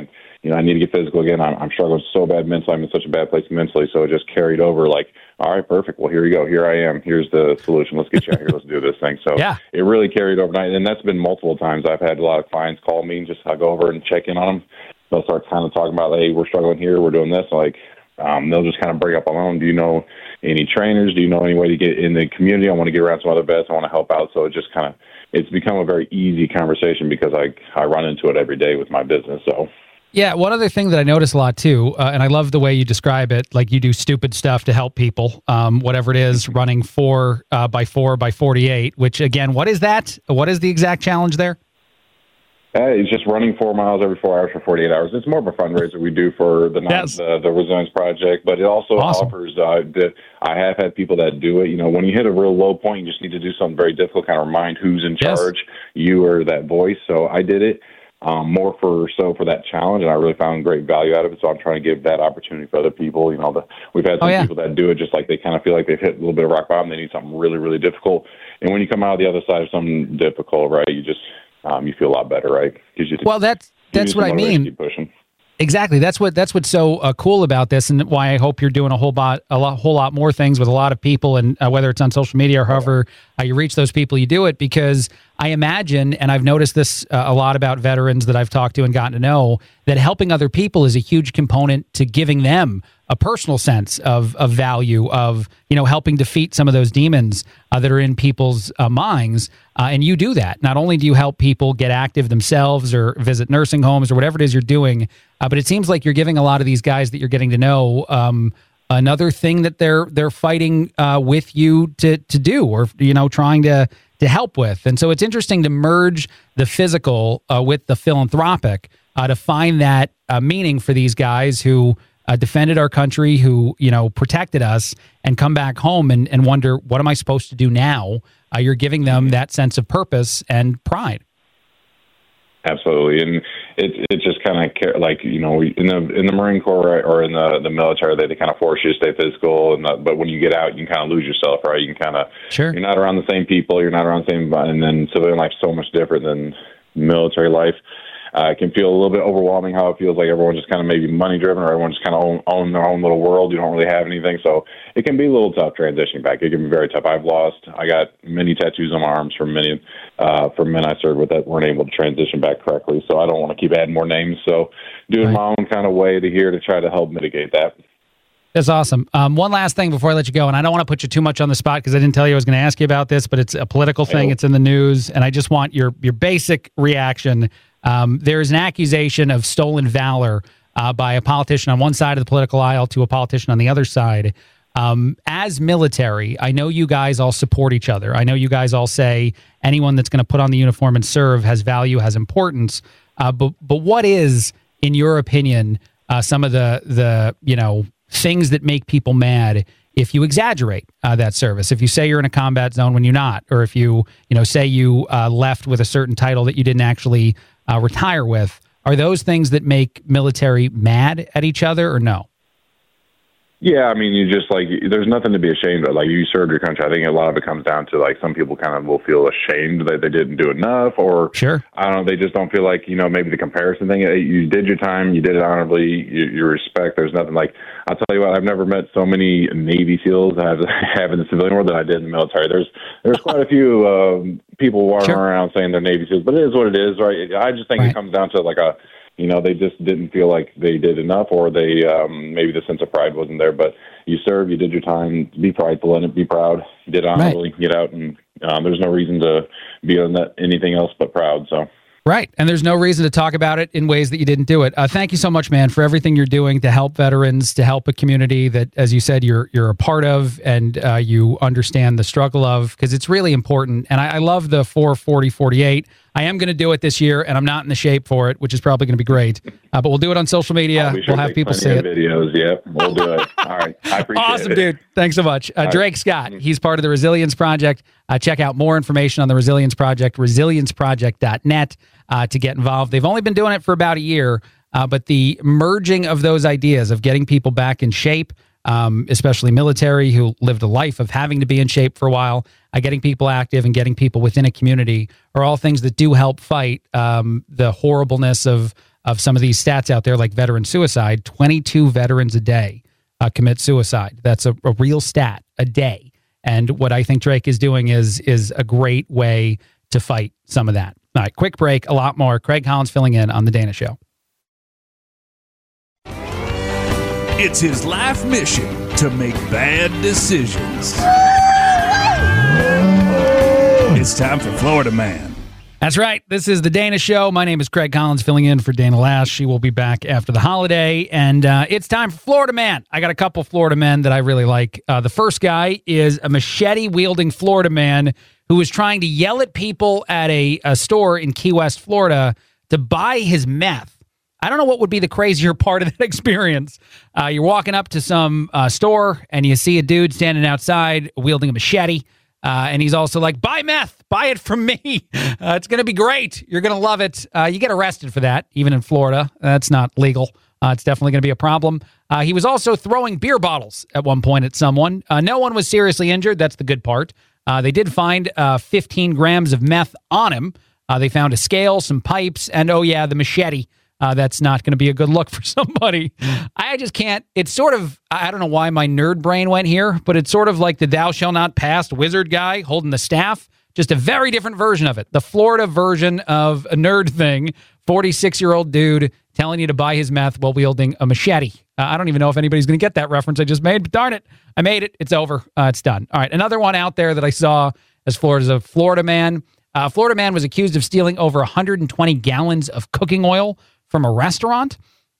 you know, I need to get physical again. I'm, I'm struggling so bad mentally. I'm in such a bad place mentally. So it just carried over like, all right, perfect. Well, here you go. Here I am. Here's the solution. Let's get you out here. Let's do this thing. So yeah. it really carried overnight. And that's been multiple times. I've had a lot of clients call me and just I go over and check in on them. They'll start kind of talking about, hey, we're struggling here. We're doing this. Like, um, they'll just kind of bring up alone. Do you know any trainers? Do you know any way to get in the community? I want to get around some other vets. I want to help out. So it just kind of, it's become a very easy conversation because I, I run into it every day with my business. So. Yeah, one other thing that I notice a lot too, uh, and I love the way you describe it, like you do stupid stuff to help people, um, whatever it is, running four uh, by four by forty-eight, which again, what is that? What is the exact challenge there? Uh, it's just running four miles every four hours for forty-eight hours. It's more of a fundraiser we do for the yes. the, the Resilience Project, but it also awesome. offers uh, that I have had people that do it. You know, when you hit a real low point, you just need to do something very difficult, kind of remind who's in charge, yes. you or that voice. So I did it. Um, more for so for that challenge, and I really found great value out of it. So I'm trying to give that opportunity for other people. You know, the, we've had some oh, yeah. people that do it just like they kind of feel like they've hit a little bit of rock bottom. They need something really, really difficult. And when you come out of the other side of something difficult, right, you just um, you feel a lot better, right? You well, that's that's what I mean. Keep pushing. Exactly. That's what that's what's so uh, cool about this, and why I hope you're doing a whole lot, a lot, whole lot more things with a lot of people, and uh, whether it's on social media or however uh, you reach those people, you do it. Because I imagine, and I've noticed this uh, a lot about veterans that I've talked to and gotten to know, that helping other people is a huge component to giving them a personal sense of of value, of you know helping defeat some of those demons uh, that are in people's uh, minds. Uh, and you do that. Not only do you help people get active themselves or visit nursing homes or whatever it is you're doing, uh, but it seems like you're giving a lot of these guys that you're getting to know um, another thing that they're they're fighting uh, with you to to do, or you know trying to to help with. And so it's interesting to merge the physical uh, with the philanthropic uh, to find that uh, meaning for these guys who uh, defended our country, who you know protected us, and come back home and, and wonder, what am I supposed to do now? Uh, you're giving them that sense of purpose and pride. Absolutely, and it it just kind of like you know in the in the Marine Corps or in the the military, they, they kind of force you to stay physical, and the, but when you get out, you can kind of lose yourself, right? You can kind of sure you're not around the same people, you're not around the same, and then civilian life's so much different than military life. Uh, it can feel a little bit overwhelming how it feels like everyone's just kind of maybe money driven, or everyone's just kind of own, own their own little world. You don't really have anything. So it can be a little tough transitioning back. It can be very tough. I've lost, I got many tattoos on my arms from many, uh, from men I served with that weren't able to transition back correctly. So I don't want to keep adding more names. So doing right. my own kind of way to here to try to help mitigate that. That's awesome. Um, one last thing before I let you go, and I don't want to put you too much on the spot because I didn't tell you I was going to ask you about this, but it's a political thing. It's in the news, and I just want your your basic reaction. Um, there is an accusation of stolen valor uh, by a politician on one side of the political aisle to a politician on the other side. Um, as military, I know you guys all support each other. I know you guys all say anyone that's going to put on the uniform and serve has value, has importance. Uh, but but what is, in your opinion, uh, some of the the you know things that make people mad if you exaggerate uh, that service? If you say you're in a combat zone when you're not, or if you you know say you uh, left with a certain title that you didn't actually uh, retire with, are those things that make military mad at each other, or no? Yeah, I mean, you just like, there's nothing to be ashamed of. Like, you served your country. I think a lot of it comes down to like some people kind of will feel ashamed that they didn't do enough, or sure, I don't know, they just don't feel like, you know, maybe the comparison thing. You did your time, you did it honorably, you, you respect. There's nothing like, I'll tell you what, I've never met so many Navy SEALs I have, have in the civilian world that I did in the military. There's there's quite a few um, people walking sure. around saying they're Navy SEALs, but it is what it is, right? I just think right. it comes down to like a, you know, they just didn't feel like they did enough, or they um, maybe the sense of pride wasn't there. But you served, you did your time, be prideful in it, be proud, you did honorably, right. get out, and um, there's no reason to be on that, anything else but proud. So. Right, and there's no reason to talk about it in ways that you didn't do it. Uh, thank you so much, man, for everything you're doing to help veterans, to help a community that, as you said, you're you're a part of, and uh, you understand the struggle of, because it's really important. And I, I love the four forty forty-eight. I am going to do it this year, and I'm not in the shape for it, which is probably going to be great. Uh, but we'll do it on social media. Sure we'll have people see it. Videos, yeah, we'll do it. All right, I appreciate awesome, it. Awesome, dude. Thanks so much. Uh, Drake right. Scott, he's part of the Resilience Project. Uh, check out more information on the Resilience Project, resilience project dot net, uh, to get involved. They've only been doing it for about a year, uh, but the merging of those ideas of getting people back in shape, um, especially military who lived a life of having to be in shape for a while, uh, getting people active and getting people within a community are all things that do help fight um, the horribleness of of some of these stats out there, like veteran suicide. twenty-two veterans a day uh, commit suicide. That's a, a real stat, a day. And what I think Drake is doing is is a great way to fight some of that. All right, quick break, a lot more. Craig Collins filling in on The Dana Show. It's his life mission to make bad decisions. It's time for Florida Man. That's right. This is The Dana Show. My name is Craig Collins, filling in for Dana Lass. She will be back after the holiday, and uh, it's time for Florida Man. I got a couple Florida men that I really like. Uh, the first guy is a machete-wielding Florida man who was trying to yell at people at a, a store in Key West, Florida, to buy his meth. I don't know what would be the crazier part of that experience. Uh, you're walking up to some uh, store, and you see a dude standing outside wielding a machete, uh, and he's also like, buy meth, buy it from me. Uh, it's going to be great. You're going to love it. Uh, you get arrested for that, even in Florida. That's not legal. Uh, it's definitely going to be a problem. Uh, he was also throwing beer bottles at one point at someone. Uh, no one was seriously injured. That's the good part. Uh, they did find uh, fifteen grams of meth on him. Uh, they found a scale, some pipes, and, oh, yeah, the machete. Uh, that's not going to be a good look for somebody. I just can't. It's sort of, I don't know why my nerd brain went here, but it's sort of like the thou shall not pass wizard guy holding the staff. Just a very different version of it. The Florida version of a nerd thing. forty-six-year-old dude telling you to buy his meth while wielding a machete. Uh, I don't even know if anybody's going to get that reference I just made, but darn it. I made it. It's over. Uh, it's done. All right. Another one out there that I saw as Florida's a Florida man. Uh, Florida man was accused of stealing over one hundred twenty gallons of cooking oil from a restaurant.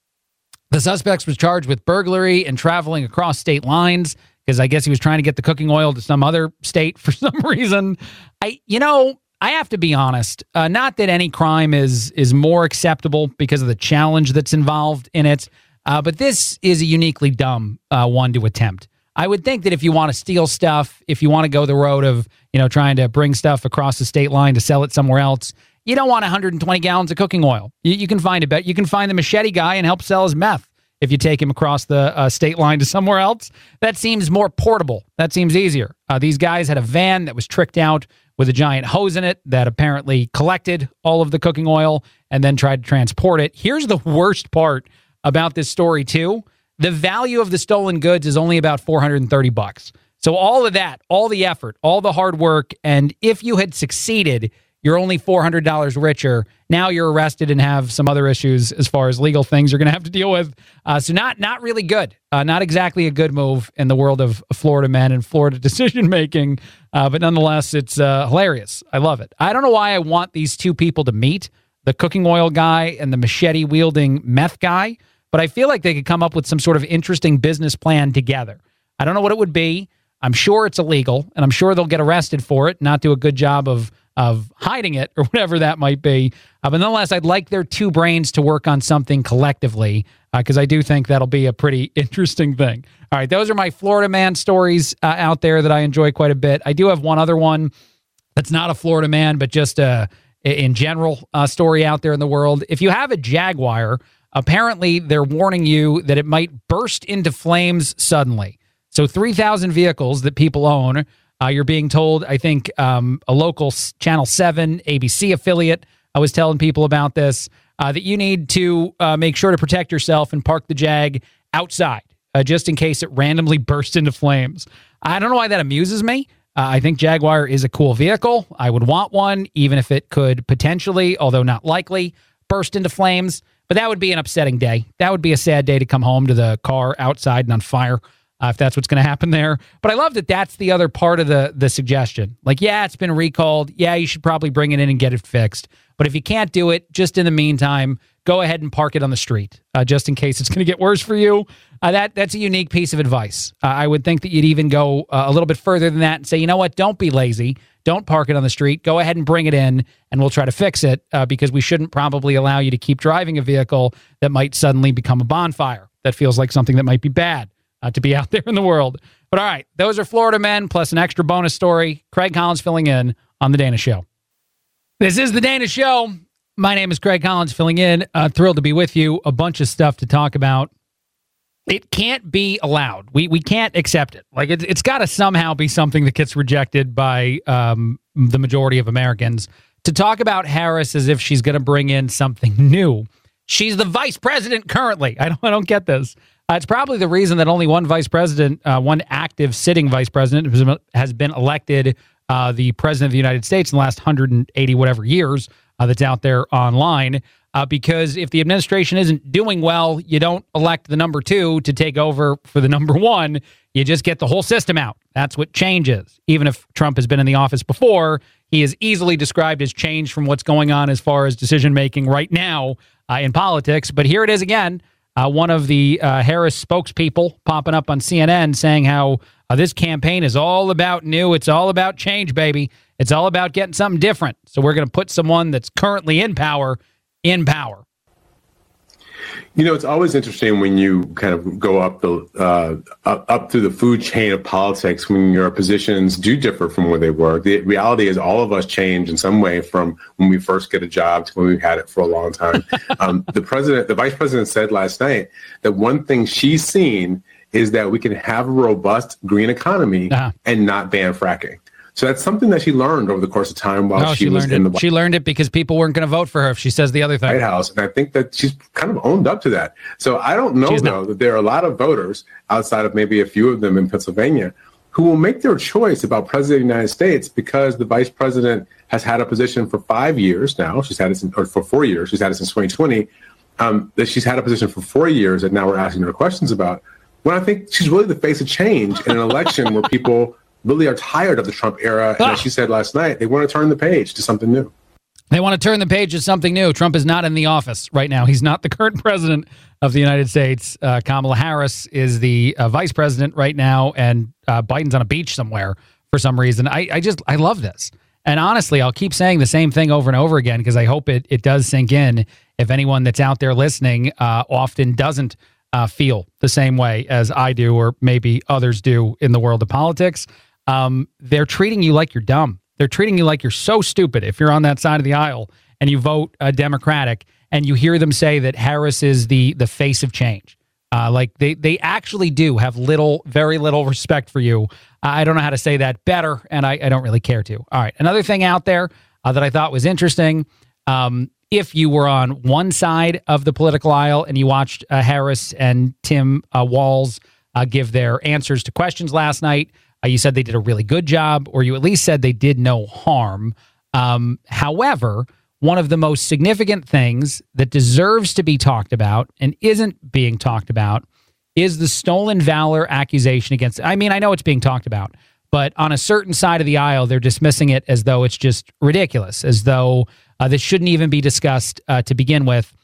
The suspect was charged with burglary and traveling across state lines because I guess he was trying to get the cooking oil to some other state for some reason. I, you know, I have to be honest. Uh, not that any crime is is more acceptable because of the challenge that's involved in it, uh, but this is a uniquely dumb uh, one to attempt. I would think that if you want to steal stuff, if you want to go the road of, you know, trying to bring stuff across the state line to sell it somewhere else, you don't want one hundred twenty gallons of cooking oil. You, you can find a bet. You can find the machete guy and help sell his meth if you take him across the uh, state line to somewhere else. That seems more portable. That seems easier. Uh, these guys had a van that was tricked out with a giant hose in it that apparently collected all of the cooking oil and then tried to transport it. Here's the worst part about this story, too. The value of the stolen goods is only about four hundred thirty bucks. So all of that, all the effort, all the hard work, and if you had succeeded, you're only four hundred dollars richer. Now you're arrested and have some other issues as far as legal things you're going to have to deal with. Uh, so not not really good. Uh, not exactly a good move in the world of Florida men and Florida decision-making. Uh, but nonetheless, it's uh, hilarious. I love it. I don't know why I want these two people to meet, the cooking oil guy and the machete-wielding meth guy, but I feel like they could come up with some sort of interesting business plan together. I don't know what it would be. I'm sure it's illegal, and I'm sure they'll get arrested for it, not do a good job of of hiding it or whatever that might be. Uh, but nonetheless, I'd like their two brains to work on something collectively because uh, I do think that'll be a pretty interesting thing. All right, those are my Florida man stories uh, out there that I enjoy quite a bit. I do have one other one that's not a Florida man, but just a, in general uh, story out there in the world. If you have a Jaguar, apparently they're warning you that it might burst into flames suddenly. So three thousand vehicles that people own, Uh, you're being told, I think, um, a local Channel seven A B C affiliate, I was telling people about this, uh, that you need to uh, make sure to protect yourself and park the Jag outside, uh, just in case it randomly bursts into flames. I don't know why that amuses me. Uh, I think Jaguar is a cool vehicle. I would want one, even if it could potentially, although not likely, burst into flames. But that would be an upsetting day. That would be a sad day to come home to the car outside and on fire. Uh, if that's what's going to happen there. But I love that that's the other part of the the suggestion. Like, yeah, it's been recalled. Yeah, you should probably bring it in and get it fixed. But if you can't do it, just in the meantime, go ahead and park it on the street, uh, just in case it's going to get worse for you. Uh, that That's a unique piece of advice. Uh, I would think that you'd even go uh, a little bit further than that and say, you know what, don't be lazy. Don't park it on the street. Go ahead and bring it in, and we'll try to fix it uh, because we shouldn't probably allow you to keep driving a vehicle that might suddenly become a bonfire. That feels like something that might be bad. Uh, to be out there in the world. But all right, those are Florida men plus an extra bonus story. Craig Collins filling in on The Dana Show. This is The Dana Show. My name is Craig Collins filling in. Uh, thrilled to be with you. A bunch of stuff to talk about. It can't be allowed. We we can't accept it. Like it, it's got to somehow be something that gets rejected by um, the majority of Americans. To talk about Harris as if she's going to bring in something new. She's the vice president currently. I don't, I don't get this. Uh, it's probably the reason that only one vice president, uh, one active sitting vice president has been elected uh, the president of the United States in the last one hundred eighty whatever years uh, that's out there online. Uh, because if the administration isn't doing well, you don't elect the number two to take over for the number one. You just get the whole system out. That's what change is. Even if Trump has been in the office before, he is easily described as change from what's going on as far as decision-making right now uh, in politics. But here it is again, uh, one of the uh, Harris spokespeople popping up on C N N saying how uh, this campaign is all about new. It's all about change, baby. It's all about getting something different. So we're going to put someone that's currently in power in power. You know, it's always interesting when you kind of go up the uh, up, up through the food chain of politics when your positions do differ from where they were. The reality is all of us change in some way from when we first get a job to when we've had it for a long time. um, the president, the vice president said last night that one thing she's seen is that we can have a robust green economy uh-huh. and not ban fracking. So that's something that she learned over the course of time while no, she, she was learned in it. the She learned it because people weren't going to vote for her if she says the other thing. White House. And I think that she's kind of owned up to that. So I don't know, She's though, not. that there are a lot of voters outside of maybe a few of them in Pennsylvania who will make their choice about president of the United States because the vice president has had a position for five years now. She's had it since, or for four years. She's had it since twenty twenty. Um, that she's had a position for four years that now we're asking her questions about. When I think she's really the face of change in an election where people really are tired of the Trump era. And as she said last night, they want to turn the page to something new. They want to turn the page to something new. Trump is not in the office right now. He's not the current president of the United States. Uh, Kamala Harris is the uh, vice president right now, and uh, Biden's on a beach somewhere for some reason. I, I just, I love this. And honestly, I'll keep saying the same thing over and over again because I hope it, it does sink in. If anyone that's out there listening uh, often doesn't uh, feel the same way as I do, or maybe others do in the world of politics, Um, they're treating you like you're dumb. They're treating you like you're so stupid if you're on that side of the aisle and you vote uh, Democratic and you hear them say that Harris is the the face of change. Uh, like they they actually do have little, very little respect for you. I don't know how to say that better, and I, I don't really care to. All right, another thing out there uh, that I thought was interesting. Um, if you were on one side of the political aisle and you watched uh, Harris and Tim uh, Walz uh, give their answers to questions last night, Uh, you said they did a really good job, or you at least said they did no harm. Um, however, one of the most significant things that deserves to be talked about and isn't being talked about is the stolen valor accusation against. I mean, I know it's being talked about, but on a certain side of the aisle, they're dismissing it as though it's just ridiculous, as though uh, this shouldn't even be discussed uh, to begin with.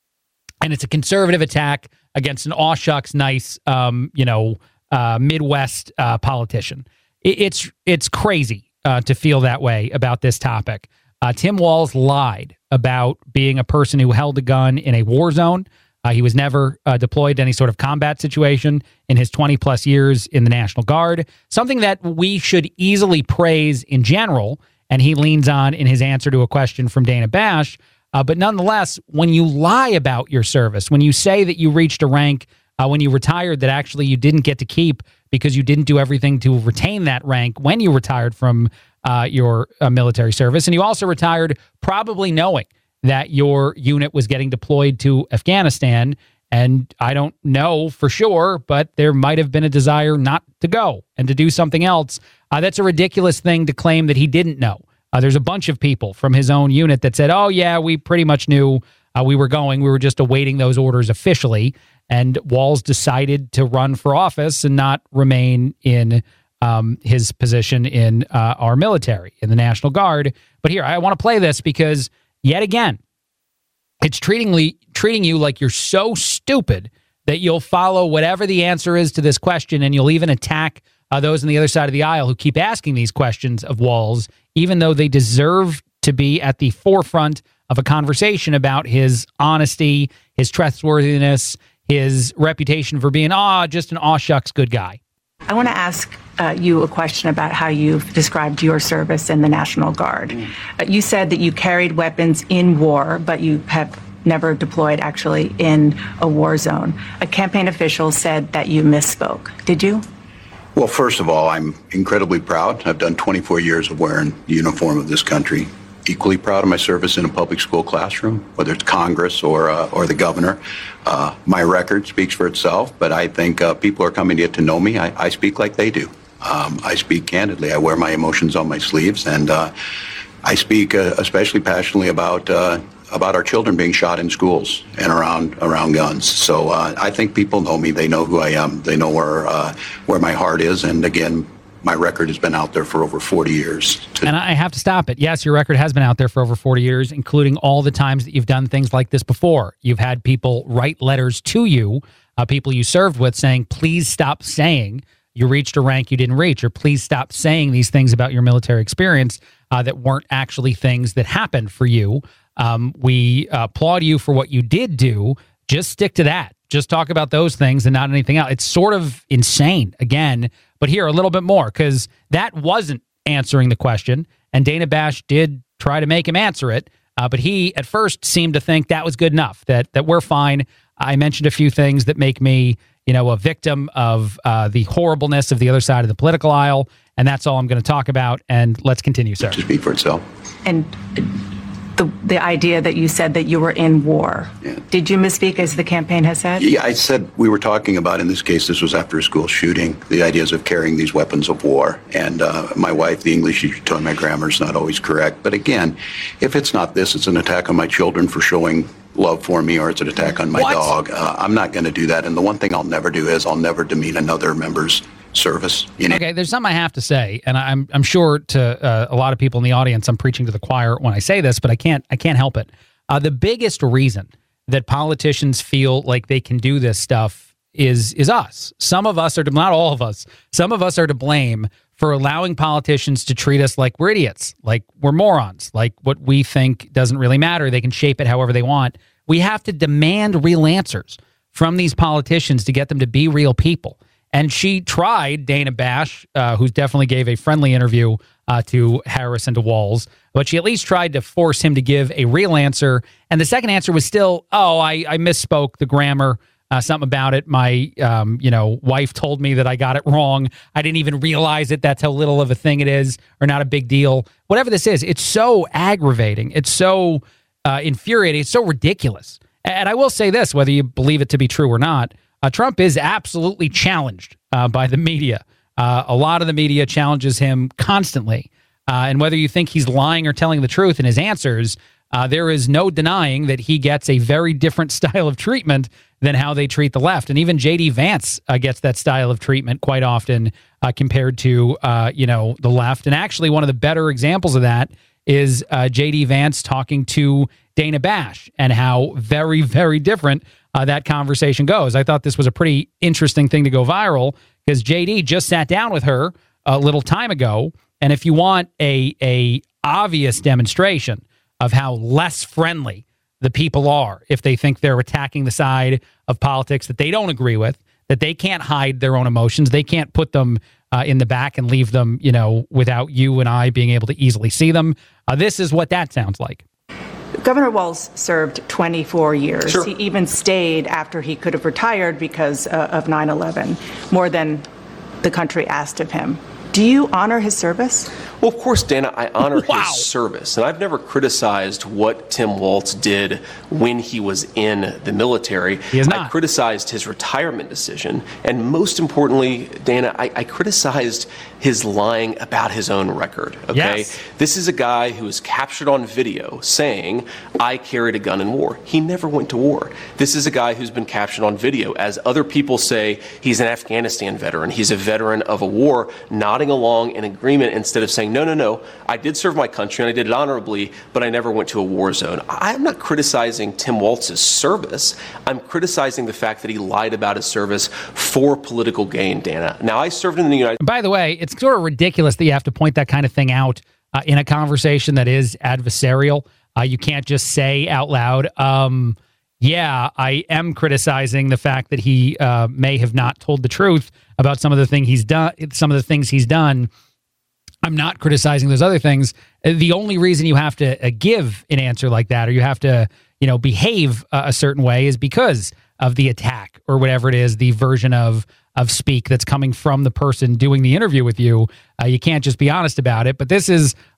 And it's a conservative attack against an aw shucks nice, um, you know, Uh, Midwest uh, politician. It, it's it's crazy uh, to feel that way about this topic. Uh, Tim Walz lied about being a person who held a gun in a war zone. Uh, he was never uh, deployed to any sort of combat situation in his twenty plus years in the National Guard, something that we should easily praise in general, and he leans on in his answer to a question from Dana Bash. Uh, but nonetheless, when you lie about your service, when you say that you reached a rank Uh, when you retired that actually you didn't get to keep because you didn't do everything to retain that rank when you retired from uh, your uh, military service. And you also retired probably knowing that your unit was getting deployed to Afghanistan. And I don't know for sure, but there might have been a desire not to go and to do something else. Uh, that's a ridiculous thing to claim that he didn't know. Uh, there's a bunch of people from his own unit that said, oh, yeah, we pretty much knew uh, we were going. We were just awaiting those orders officially. And Walz decided to run for office and not remain in um, his position in uh, our military, in the National Guard. But here, I want to play this because, yet again, it's treating, le- treating you like you're so stupid that you'll follow whatever the answer is to this question, and you'll even attack uh, those on the other side of the aisle who keep asking these questions of Walz, even though they deserve to be at the forefront of a conversation about his honesty, his trustworthiness, his reputation for being, ah, just an aw shucks good guy. I want to ask uh, you a question about how you've described your service in the National Guard. Mm. Uh, you said that you carried weapons in war, but you have never deployed actually in a war zone. A campaign official said that you misspoke. Did you? Well, first of all, I'm incredibly proud. I've done twenty-four years of wearing the uniform of this country. equally proud of my service in a public school classroom, whether it's Congress or uh, or the governor. Uh, my record speaks for itself, but I think uh, people are coming to get to know me. I, I speak like they do. Um, I speak candidly. I wear my emotions on my sleeves, and uh, I speak uh, especially passionately about uh, about our children being shot in schools and around around guns. So uh, I think people know me. They know who I am. They know where uh, where my heart is. And again, my record has been out there for over forty years. To- and I have to stop it. Yes, your record has been out there for over forty years, including all the times that you've done things like this before. You've had people write letters to you, uh, people you served with, saying, please stop saying you reached a rank you didn't reach, or please stop saying these things about your military experience uh, that weren't actually things that happened for you. Um, we uh, applaud you for what you did do. Just stick to that. Just talk about those things and not anything else. It's sort of insane, again, but here a little bit more, because that wasn't answering the question, and Dana Bash did try to make him answer it, uh, but he at first seemed to think that was good enough, that that we're fine. I mentioned a few things that make me, you know, a victim of uh, the horribleness of the other side of the political aisle, and that's all I'm going to talk about, and let's continue, sir. To speak for itself. And the the idea that you said that you were in war. Yeah. Did you misspeak, as the campaign has said? Yeah, I said we were talking about, in this case, this was after a school shooting, the ideas of carrying these weapons of war. And uh, my wife, the English teacher, told me my grammar is not always correct. But again, if it's not this, it's an attack on my children for showing love for me, or it's an attack on my what? dog. Uh, I'm not going to do that. And the one thing I'll never do is I'll never demean another member's service. You know? Okay, there's something I have to say, and I'm I'm sure to uh, a lot of people in the audience, I'm preaching to the choir when I say this, but I can't I can't help it. Uh, the biggest reason that politicians feel like they can do this stuff is is us. Some of us are to, not all of us. Some of us are to blame for allowing politicians to treat us like we're idiots, like we're morons, like what we think doesn't really matter. They can shape it however they want. We have to demand real answers from these politicians to get them to be real people. And she tried, Dana Bash, uh, who definitely gave a friendly interview uh, to Harris and to Walz, but she at least tried to force him to give a real answer. And the second answer was still, oh, I, I misspoke, the grammar, uh, something about it. My um, you know, wife told me that I got it wrong. I didn't even realize it. That's how little of a thing it is, or not a big deal. Whatever this is, it's so aggravating. It's so uh, infuriating. It's so ridiculous. And I will say this, whether you believe it to be true or not, Uh, Trump is absolutely challenged uh, by the media. Uh, a lot of the media challenges him constantly. Uh, and whether you think he's lying or telling the truth in his answers, uh, there is no denying that he gets a very different style of treatment than how they treat the left. And even J D Vance uh, gets that style of treatment quite often uh, compared to, uh, you know, the left. And actually, one of the better examples of that is uh, J D Vance talking to Dana Bash and how very, very different Uh, that conversation goes. I thought this was a pretty interesting thing to go viral, because J D just sat down with her a little time ago. And if you want a a obvious demonstration of how less friendly the people are, if they think they're attacking the side of politics that they don't agree with, that they can't hide their own emotions, they can't put them uh, in the back and leave them, you know, without you and I being able to easily see them. Uh, this is what that sounds like. Governor Walz served twenty-four years. Sure. He even stayed after he could have retired because uh, of nine eleven, more than the country asked of him. Do you honor his service? Well, of course, Dana, I honor Wow. his service. And I've never criticized what Tim Walz did when he was in the military. He is I not. criticized his retirement decision. And most importantly, Dana, I, I criticized his lying about his own record. Okay. Yes. This is a guy who was captured on video saying, I carried a gun in war. He never went to war. This is a guy who's been captured on video. As other people say, he's an Afghanistan veteran. He's a veteran of a war, nodding along in agreement instead of saying, no, no, no, I did serve my country and I did it honorably, but I never went to a war zone. I'm not criticizing Tim Walz's service. I'm criticizing the fact that he lied about his service for political gain, Dana. Now, I served in the United States. By the way, it's sort of ridiculous that you have to point that kind of thing out uh, in a conversation that is adversarial. Uh, you can't just say out loud, um, yeah, I am criticizing the fact that he uh, may have not told the truth about some of the thing he's done, some of the things he's done. I'm not criticizing those other things. The only reason you have to uh, give an answer like that, or you have to, you know, behave uh, a certain way, is because of the attack or whatever it is, the version of of speak that's coming from the person doing the interview with you. Uh, you can't just be honest about it. But this is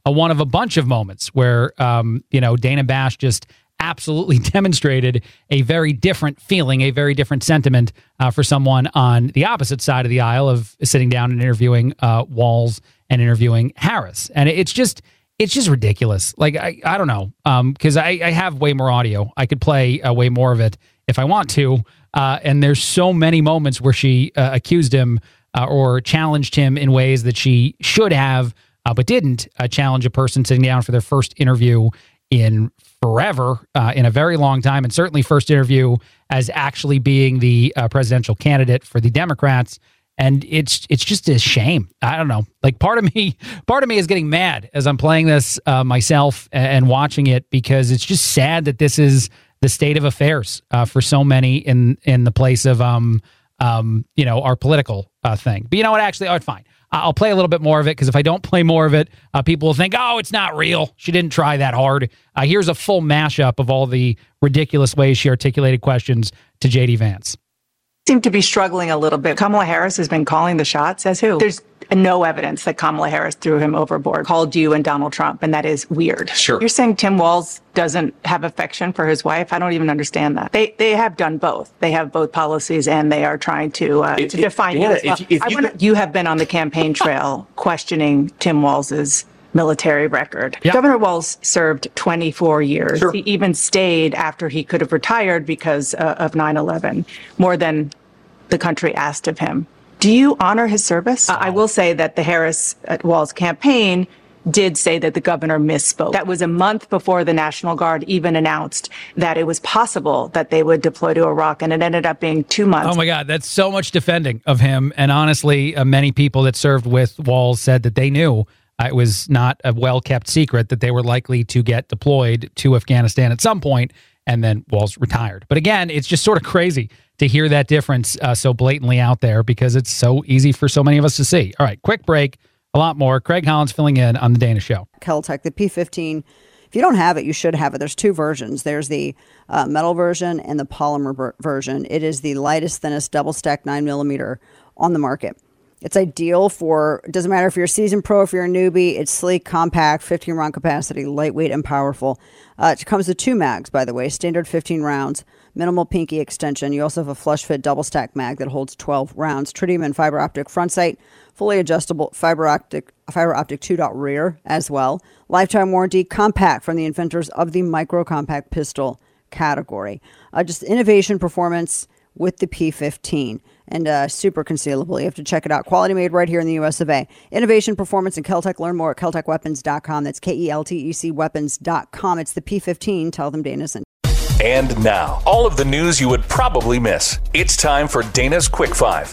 uh, one of a bunch of moments where, um, you know, Dana Bash just absolutely demonstrated a very different feeling, a very different sentiment uh, for someone on the opposite side of the aisle of sitting down and interviewing uh, Walz and interviewing Harris. And it's just, it's just ridiculous. Like, I, I don't know, because um, I, I have way more audio. I could play uh, way more of it if I want to. Uh, and there's so many moments where she uh, accused him uh, or challenged him in ways that she should have, uh, but didn't uh, challenge a person sitting down for their first interview in forever, uh, in a very long time, and certainly first interview as actually being the uh, presidential candidate for the Democrats. And it's it's just a shame. I don't know. Like part of me, part of me is getting mad as I'm playing this uh, myself and, and watching it, because it's just sad that this is the state of affairs uh, for so many in in the place of um um you know our political uh, thing. But you know what? Actually, oh, it's fine. I'll play a little bit more of it, because if I don't play more of it, uh, people will think, oh, it's not real. She didn't try that hard. Uh, here's a full mashup of all the ridiculous ways she articulated questions to J D Vance. Seem to be struggling a little bit. Kamala Harris has been calling the shots. As who? There's no evidence that Kamala Harris threw him overboard, called you and Donald Trump, and that is weird. Sure. You're saying Tim Walz doesn't have affection for his wife? I don't even understand that. They they have done both. They have both policies, and they are trying to uh, If- to if- define Dana, it as well. if- if I you wanna- could- you have been on the campaign trail questioning Tim Walz's military record. Yeah. Governor Walz served twenty-four years. Sure. He even stayed after he could have retired because uh, of nine eleven, more than the country asked of him. Do you honor his service? Uh, I will say that the Harris uh, Walz campaign did say that the governor misspoke. That was a month before the National Guard even announced that it was possible that they would deploy to Iraq, and it ended up being two months. Oh my God, that's so much defending of him. And honestly, uh, many people that served with Walz said that they knew uh, it was not a well-kept secret that they were likely to get deployed to Afghanistan at some point, and then Walz retired. But again, it's just sort of crazy to hear that difference uh, so blatantly out there, because it's so easy for so many of us to see. All right, quick break. A lot more. Craig Collins filling in on The Dana Show. Keltec, the P fifteen. If you don't have it, you should have it. There's two versions. There's the uh, metal version and the polymer ver- version. It is the lightest, thinnest, double-stack nine millimeter on the market. It's ideal for, it doesn't matter if you're a seasoned pro, if you're a newbie. It's sleek, compact, fifteen round capacity, lightweight, and powerful. Uh, it comes with two mags, by the way, standard fifteen rounds, minimal pinky extension. You also have a flush fit double stack mag that holds twelve rounds, tritium and fiber optic front sight, fully adjustable fiber optic fiber optic two dot rear as well. Lifetime warranty, compact from the inventors of the micro compact pistol category. Uh, just innovation performance with the P fifteen, and uh, super concealable. You have to check it out. Quality made right here in the U S of A. Innovation, performance, and Keltec. Learn more at keltec weapons dot com. That's K E L T E C weapons dot com. It's the P fifteen. Tell them Dana sent. And now, all of the news you would probably miss. It's time for Dana's Quick Five.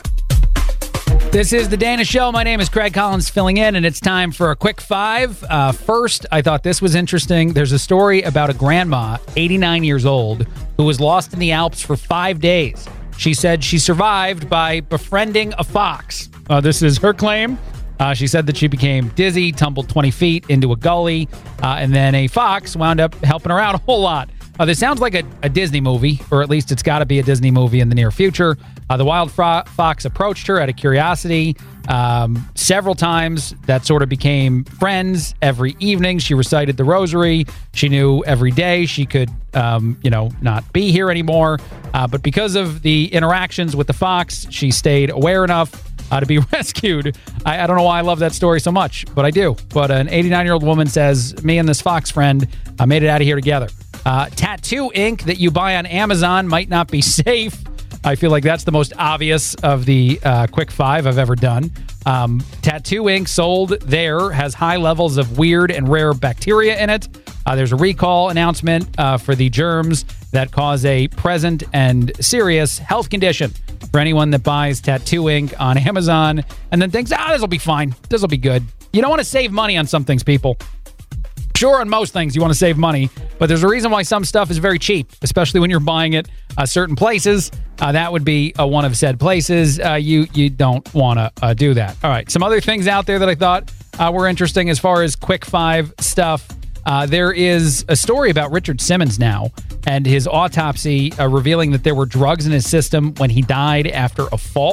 This is The Dana Show. My name is Craig Collins filling in, and it's time for a quick five. Uh, first, I thought this was interesting. There's a story about a grandma, eighty-nine years old, who was lost in the Alps for five days. She said she survived by befriending a fox. Uh, this is her claim. Uh, she said that she became dizzy, tumbled twenty feet into a gully, uh, and then a fox wound up helping her out a whole lot. Uh, this sounds like a, a Disney movie, or at least it's got to be a Disney movie in the near future. Uh, the wild fro- fox approached her out of curiosity um, several times. That sort of became friends every evening. She recited the rosary. She knew every day she could, um, you know, not be here anymore. Uh, but because of the interactions with the fox, she stayed aware enough uh, to be rescued. I, I don't know why I love that story so much, but I do. But an eighty-nine-year-old woman says, me and this fox friend uh, made it out of here together. Uh, tattoo ink that you buy on Amazon might not be safe. I feel like that's the most obvious of the uh, quick five I've ever done. Um, tattoo ink sold there has high levels of weird and rare bacteria in it. Uh, there's a recall announcement uh, for the germs that cause a present and serious health condition for anyone that buys tattoo ink on Amazon and then thinks, ah, this will be fine. This will be good. You don't want to save money on some things, people. Sure, on most things you want to save money, but there's a reason why some stuff is very cheap, especially when you're buying it uh, certain places. Uh, that would be uh, one of said places. Uh, you you don't want to uh, do that. All right, some other things out there that I thought uh, were interesting as far as quick five stuff. Uh, there is a story about Richard Simmons now and his autopsy uh, revealing that there were drugs in his system when he died after a fall.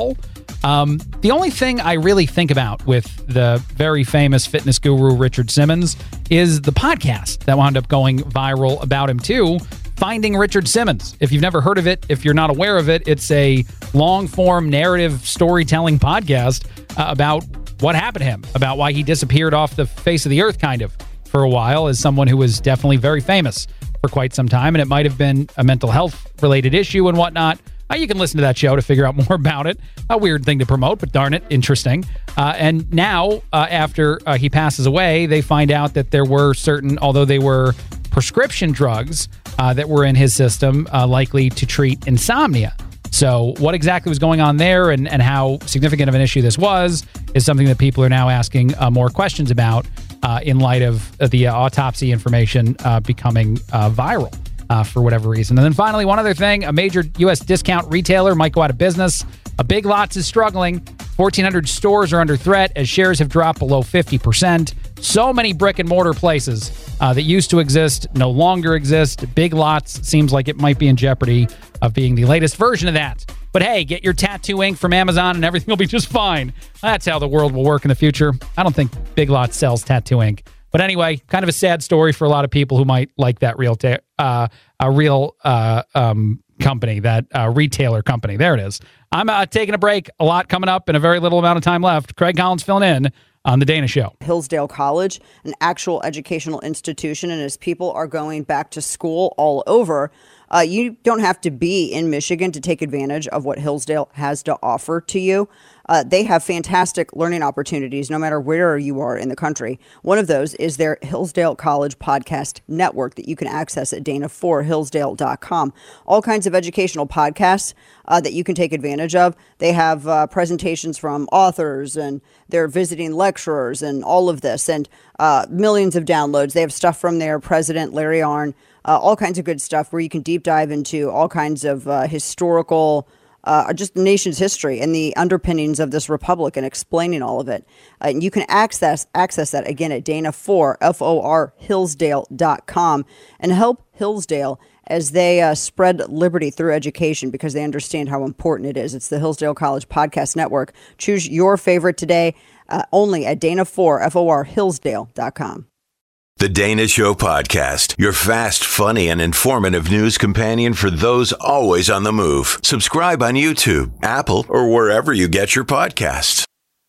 Um, the only thing I really think about with the very famous fitness guru Richard Simmons is the podcast that wound up going viral about him too, Finding Richard Simmons. If you've never heard of it, if you're not aware of it, it's a long-form narrative storytelling podcast uh, about what happened to him, about why he disappeared off the face of the earth kind of for a while as someone who was definitely very famous for quite some time, and it might have been a mental health-related issue and whatnot. Uh, you can listen to that show to figure out more about it. A weird thing to promote, but darn it, interesting. Uh, and now, uh, after uh, he passes away, they find out that there were certain, although they were prescription drugs uh, that were in his system, uh, likely to treat insomnia. So what exactly was going on there and, and how significant of an issue this was is something that people are now asking uh, more questions about uh, in light of uh, the uh, autopsy information uh, becoming uh, viral. Uh, for whatever reason. And then finally, one other thing, a major U S discount retailer might go out of business. A Big Lots is struggling. fourteen hundred stores are under threat as shares have dropped below fifty percent. So many brick and mortar places uh, that used to exist no longer exist. Big Lots seems like it might be in jeopardy of being the latest version of that. But hey, get your tattoo ink from Amazon and everything will be just fine. That's how the world will work in the future. I don't think Big Lots sells tattoo ink. But anyway, kind of a sad story for a lot of people who might like that real, ta- uh, a real uh, um, company, that uh, retailer company. There it is. I'm uh, taking a break. A lot coming up and a very little amount of time left. Craig Collins filling in on The Dana Show. Hillsdale College, an actual educational institution, and as people are going back to school all over, uh, you don't have to be in Michigan to take advantage of what Hillsdale has to offer to you. Uh, they have fantastic learning opportunities no matter where you are in the country. One of those is their Hillsdale College Podcast Network that you can access at dana for hillsdale dot com. All kinds of educational podcasts uh, that you can take advantage of. They have uh, presentations from authors and they're visiting lecturers and all of this, and uh, millions of downloads. They have stuff from their president, Larry Arnn, uh, all kinds of good stuff where you can deep dive into all kinds of uh, historical Uh, just the nation's history and the underpinnings of this republic and explaining all of it. Uh, and you can access access that again at dana for F O R hillsdale dot com and help Hillsdale as they uh, spread liberty through education because they understand how important it is. It's the Hillsdale College Podcast Network. Choose your favorite today uh, only at dana for F O R hillsdale dot com. The Dana Show Podcast, your fast, funny, and informative news companion for those always on the move. Subscribe on YouTube, Apple, or wherever you get your podcasts.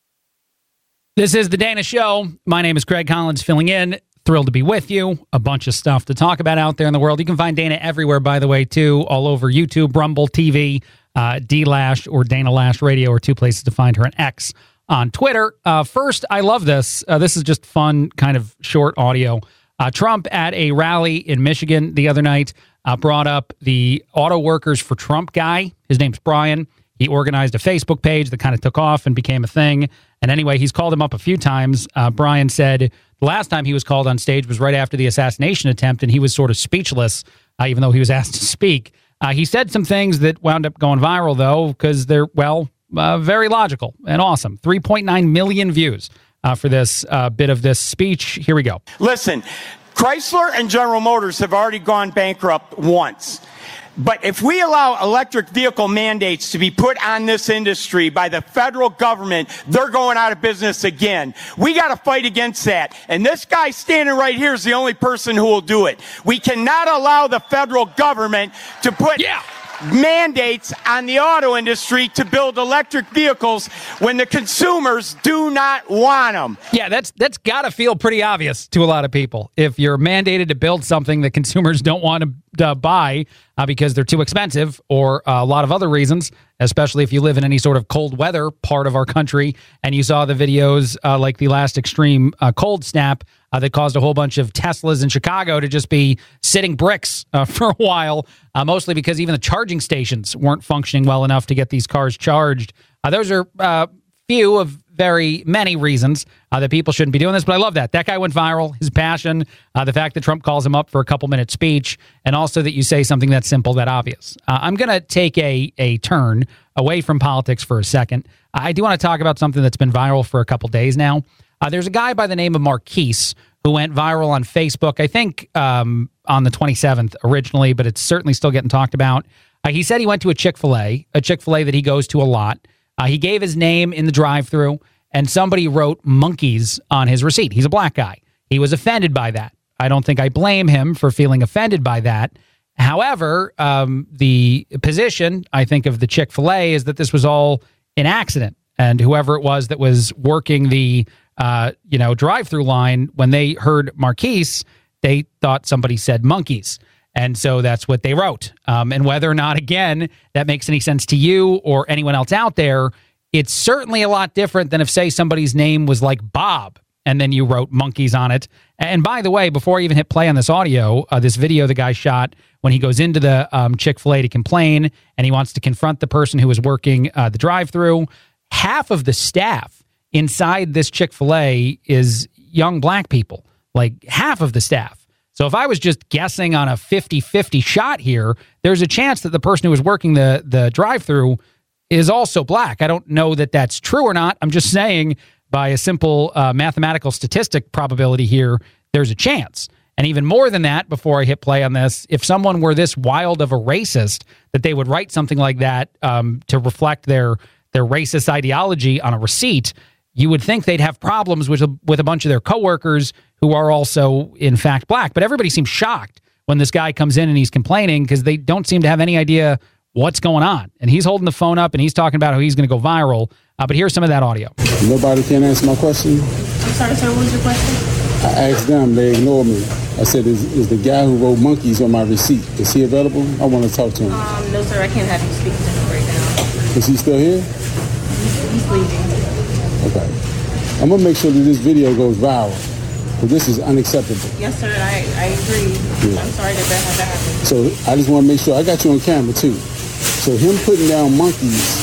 This is The Dana Show. My name is Craig Collins filling in. Thrilled to be with you. A bunch of stuff to talk about out there in the world. You can find Dana everywhere, by the way, too, all over YouTube, Rumble T V, uh, D-Lash, or Dana Lash Radio are two places to find her, and X on Twitter. Uh, first, I love this. Uh, this is just fun, kind of short audio. Uh, Trump at a rally in Michigan the other night uh, brought up the Auto Workers for Trump guy. His name's Brian. He organized a Facebook page that kind of took off and became a thing. And anyway, he's called him up a few times. Uh, Brian said the last time he was called on stage was right after the assassination attempt, and he was sort of speechless, uh, even though he was asked to speak. Uh, he said some things that wound up going viral, though, because they're, well, Uh, very logical and awesome. three point nine million views uh, for this uh, bit of this speech. Here we go. Listen, Chrysler and General Motors have already gone bankrupt once. But if we allow electric vehicle mandates to be put on this industry by the federal government, they're going out of business again. We got to fight against that. And this guy standing right here is the only person who will do it. We cannot allow the federal government to put... Yeah. mandates on the auto industry to build electric vehicles when the consumers do not want them. Yeah, that's that's got to feel pretty obvious to a lot of people. If you're mandated to build something that consumers don't want to uh, buy uh, because they're too expensive or uh, a lot of other reasons, especially if you live in any sort of cold weather part of our country, and you saw the videos uh, like the last extreme uh, cold snap uh, that caused a whole bunch of Teslas in Chicago to just be sitting bricks uh, for a while, uh, mostly because even the charging stations weren't functioning well enough to get these cars charged. Uh, those are uh, few of very many reasons uh, that people shouldn't be doing this, but I love that. That guy went viral, his passion, uh, the fact that Trump calls him up for a couple-minute speech, and also that you say something that simple, that obvious. Uh, I'm going to take a, a turn away from politics for a second. I do want to talk about something that's been viral for a couple days now. Uh, there's a guy by the name of Marquise who went viral on Facebook, I think um, on the twenty-seventh originally, but it's certainly still getting talked about. Uh, he said he went to a Chick-fil-A, a Chick-fil-A that he goes to a lot. Uh, he gave his name in the drive-thru, and somebody wrote monkeys on his receipt. He's a black guy. He was offended by that. I don't think I blame him for feeling offended by that. However, um, the position, I think, of the Chick-fil-A is that this was all an accident. And whoever it was that was working the, uh, you know, drive-through line, when they heard Marquise, they thought somebody said monkeys. And so that's what they wrote. Um, and whether or not, again, that makes any sense to you or anyone else out there, it's certainly a lot different than if, say, somebody's name was like Bob, and then you wrote monkeys on it. And by the way, before I even hit play on this audio, uh, this video the guy shot when he goes into the um, Chick-fil-A to complain, and he wants to confront the person who was working uh, the drive-thru, half of the staff inside this Chick-fil-A is young black people, like half of the staff. So if I was just guessing on a fifty-fifty shot here, there's a chance that the person who was working the, the drive-thru is also black. I don't know that that's true or not. I'm just saying by a simple uh, mathematical statistic probability here, there's a chance. And even more than that, before I hit play on this, if someone were this wild of a racist that they would write something like that um, to reflect their their racist ideology on a receipt, you would think they'd have problems with a, with a bunch of their coworkers who are also, in fact, black. But everybody seems shocked when this guy comes in and he's complaining because they don't seem to have any idea what's going on. And he's holding the phone up and he's talking about how he's going to go viral. Uh, but here's some of that audio. Nobody can answer my question. I'm sorry, sir. What was your question? I asked them. They ignored me. I said, is, is the guy who wrote monkeys on my receipt, is he available? I want to talk to him. Um, no, sir. I can't have you speak to him right now. Is he still here? He's, he's leaving. Okay. I'm going to make sure that this video goes viral. Because this is unacceptable. Yes, sir. I, I agree. Yeah. I'm sorry that that had to happen. So I just want to make sure. I got you on camera, too. So him putting down monkeys,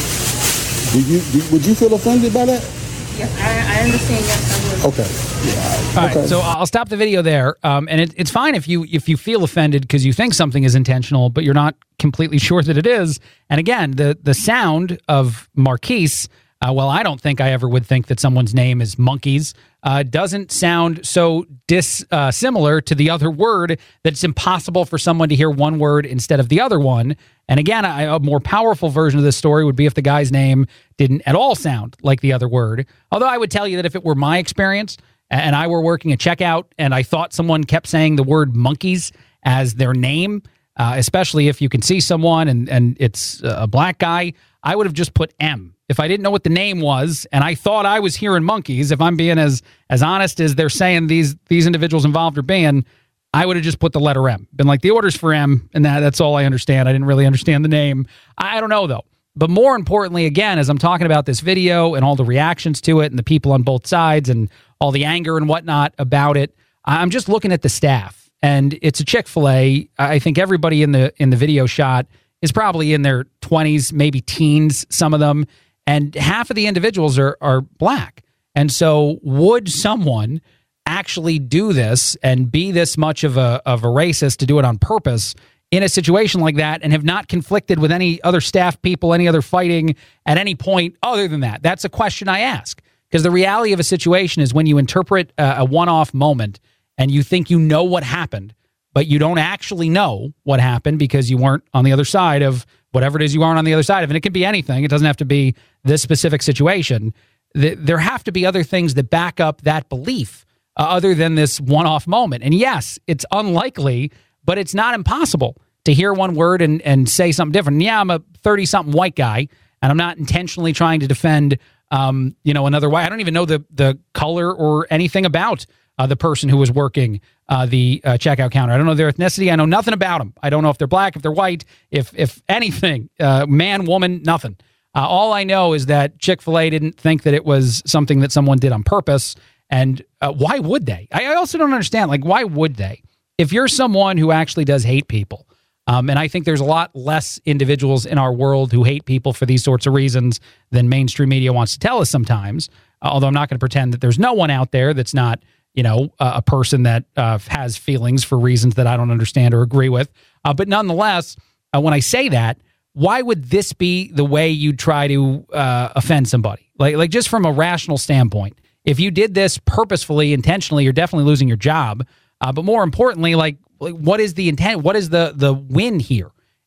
do you, do, would you feel offended by that? Yes, I, I understand. Yes, I would. Okay. Yeah. All okay. right, so I'll stop the video there. Um, and it, it's fine if you if you feel offended because you think something is intentional, but you're not completely sure that it is. And again, the the sound of Marquise, uh, well, I don't think I ever would think that someone's name is monkeys, uh, doesn't sound so dissimilar uh, to the other word that it's impossible for someone to hear one word instead of the other one. And again, a, a more powerful version of this story would be if the guy's name didn't at all sound like the other word. Although I would tell you that if it were my experience and I were working a checkout and I thought someone kept saying the word monkeys as their name, uh, especially if you can see someone and, and it's a black guy, I would have just put M. If I didn't know what the name was and I thought I was hearing monkeys, if I'm being as as honest as they're saying these these individuals involved are being, I would have just put the letter M. Been like, the order's for M, and that, that's all I understand. I didn't really understand the name. I don't know, though. But more importantly, again, as I'm talking about this video and all the reactions to it and the people on both sides and all the anger and whatnot about it, I'm just looking at the staff. And it's a Chick-fil-A. I think everybody in the in the video shot is probably in their twenties, maybe teens, some of them. And half of the individuals are are black. And so would someone actually do this and be this much of a of a racist to do it on purpose in a situation like that and have not conflicted with any other staff people, any other fighting at any point other than that? That's a question I ask. Because the reality of a situation is when you interpret a, a one-off moment and you think you know what happened, but you don't actually know what happened because you weren't on the other side of whatever it is you aren't on the other side of. And it can be anything. It doesn't have to be this specific situation. There have to be other things that back up that belief uh, other than this one-off moment. And yes, it's unlikely, but it's not impossible to hear one word and, and say something different. And yeah, I'm a thirty-something white guy, and I'm not intentionally trying to defend um, you know, another white. I don't even know the, the color or anything about uh, the person who was working uh, the uh, checkout counter. I don't know their ethnicity. I know nothing about them. I don't know if they're black, if they're white, if if anything, uh, man, woman, nothing. Uh, all I know is that Chick-fil-A didn't think that it was something that someone did on purpose. And uh, why would they? I also don't understand, like, why would they? If you're someone who actually does hate people, um, and I think there's a lot less individuals in our world who hate people for these sorts of reasons than mainstream media wants to tell us sometimes, uh, although I'm not going to pretend that there's no one out there that's not, you know, uh, a person that uh, has feelings for reasons that I don't understand or agree with. Uh, but nonetheless, uh, when I say that, why would this be the way you try to uh, offend somebody? Like, like just from a rational standpoint, if you did this purposefully, intentionally, you're definitely losing your job. Uh, but more importantly, like, like, what is the intent? What is the the win here?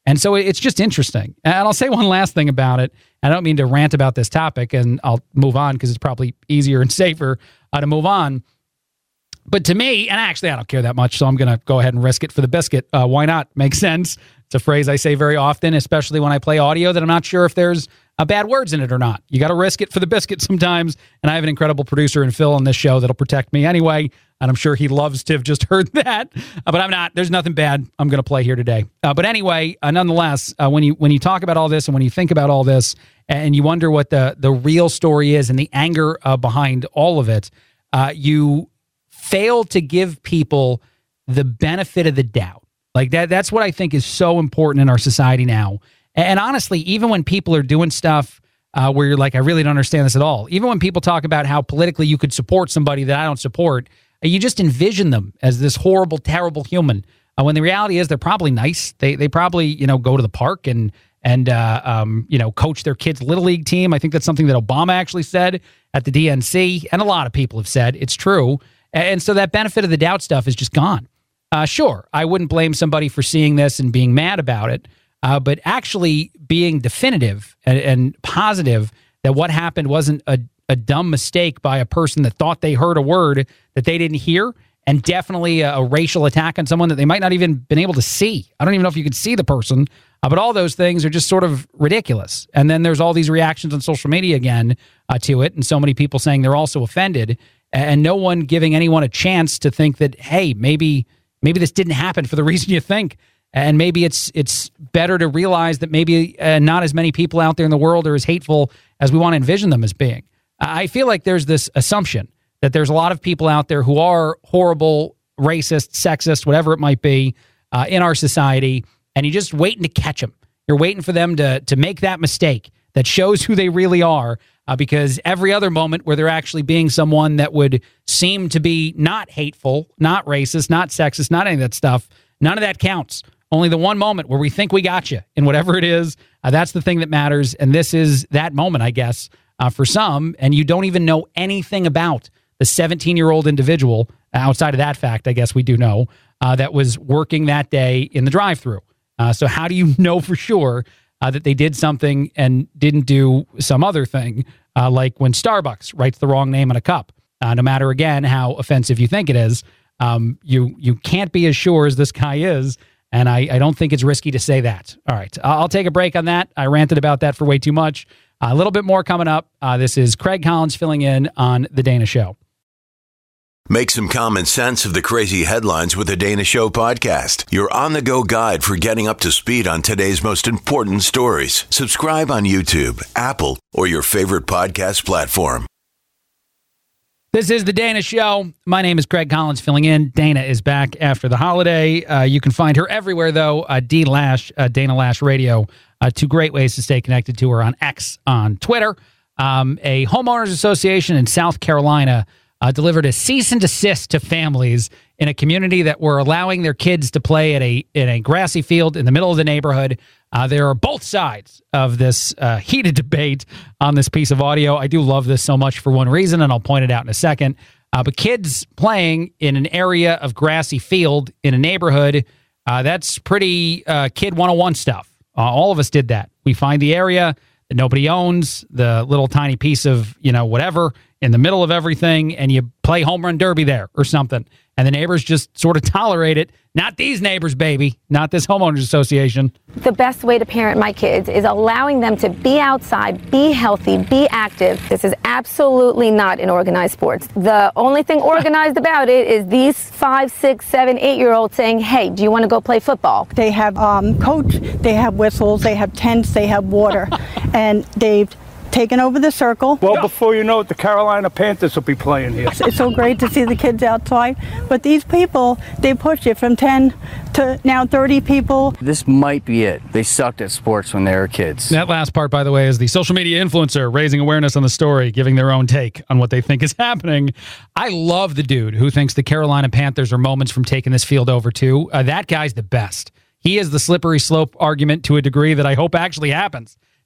And so it's just interesting. And I'll say one last thing about it. I don't mean to rant about this topic, and I'll move on because it's probably easier and safer uh, to move on. But to me, and actually I don't care that much, so I'm going to go ahead and risk it for the biscuit. Uh, why not? Makes sense. It's a phrase I say very often, especially when I play audio that I'm not sure if there's uh, bad words in it or not. You got to risk it for the biscuit sometimes. And I have an incredible producer in Phil on this show that'll protect me anyway. And I'm sure he loves to have just heard that. Uh, but I'm not. There's nothing bad I'm going to play here today. Uh, but anyway, uh, nonetheless, uh, when you when you talk about all this and when you think about all this and you wonder what the, the real story is and the anger uh, behind all of it, uh, you fail to give people the benefit of the doubt. Like that, that's what I think is so important in our society now. And honestly, even when people are doing stuff uh, where you're like, I really don't understand this at all. Even when people talk about how politically you could support somebody that I don't support, you just envision them as this horrible, terrible human. Uh, when the reality is they're probably nice. They they probably, you know, go to the park and, and uh, um, you know, coach their kids' Little League team. I think that's something that Obama actually said at the D N C. And a lot of people have said it's true. And so that benefit of the doubt stuff is just gone. Uh, sure, I wouldn't blame somebody for seeing this and being mad about it, uh, but actually being definitive and, and positive that what happened wasn't a, a dumb mistake by a person that thought they heard a word that they didn't hear, and definitely a, a racial attack on someone that they might not even been able to see. I don't even know if you could see the person, uh, but all those things are just sort of ridiculous. And then there's all these reactions on social media again uh, to it, and so many people saying they're also offended, and no one giving anyone a chance to think that, hey, maybe... Maybe this didn't happen for the reason you think, and maybe it's it's better to realize that maybe uh, not as many people out there in the world are as hateful as we want to envision them as being. I feel like there's this assumption that there's a lot of people out there who are horrible, racist, sexist, whatever it might be, uh, in our society, and you're just waiting to catch them. You're waiting for them to to make that mistake that shows who they really are, uh, because every other moment where they're actually being someone that would seem to be not hateful, not racist, not sexist, not any of that stuff, none of that counts. Only the one moment where we think we got you in whatever it is, uh, that's the thing that matters. And this is that moment, I guess, uh, for some. And you don't even know anything about the seventeen-year-old individual, outside of that fact, I guess we do know, uh, that was working that day in the drive-thru. Uh, so how do you know for sure Uh, that they did something and didn't do some other thing, uh, like when Starbucks writes the wrong name on a cup? Uh, no matter, again, how offensive you think it is, um, you you can't be as sure as this guy is, and I, I don't think it's risky to say that. All right, I'll take a break on that. I ranted about that for way too much. Uh, a little bit more coming up. Uh, this is Craig Collins filling in on The Dana Show. Make some common sense of the crazy headlines with the Dana Show podcast. Your on-the-go guide for getting up to speed on today's most important stories. Subscribe on YouTube, Apple, or your favorite podcast platform. This is the Dana Show. My name is Craig Collins filling in. Dana is back after the holiday. Uh, you can find her everywhere, though. Uh, D Lash, uh, Dana Lash Radio. Uh, two great ways to stay connected to her on X, on Twitter. Um, a homeowners association in South Carolina Uh, delivered a cease and desist to families in a community that were allowing their kids to play at a in a grassy field in the middle of the neighborhood. Uh, there are both sides of this uh, heated debate on this piece of audio. I do love this so much for one reason, and I'll point it out in a second. Uh, but kids playing in an area of grassy field in a neighborhood, uh, that's pretty uh, Kid one oh one stuff. Uh, all of us did that. We find the area that nobody owns, the little tiny piece of, you know, whatever, in the middle of everything, and you play home run derby there or something. And the neighbors just sort of tolerate it. Not these neighbors, baby. Not this homeowners association. The best way to parent my kids is allowing them to be outside, be healthy, be active. This is absolutely not an organized sport. The only thing organized about it is these five, six, seven, eight-year-olds saying, hey, do you want to go play football? They have um, coach, they have whistles, they have tents, they have water. And they've taken over the circle. Well, before you know it, the Carolina Panthers will be playing here. It's so great to see the kids outside. But these people, they push it from ten to now thirty people. This might be it. They sucked at sports when they were kids. That last part, by the way, is the social media influencer raising awareness on the story, giving their own take on what they think is happening. I love the dude who thinks the Carolina Panthers are moments from taking this field over, too. Uh, that guy's the best. He is the slippery slope argument to a degree that I hope actually happens.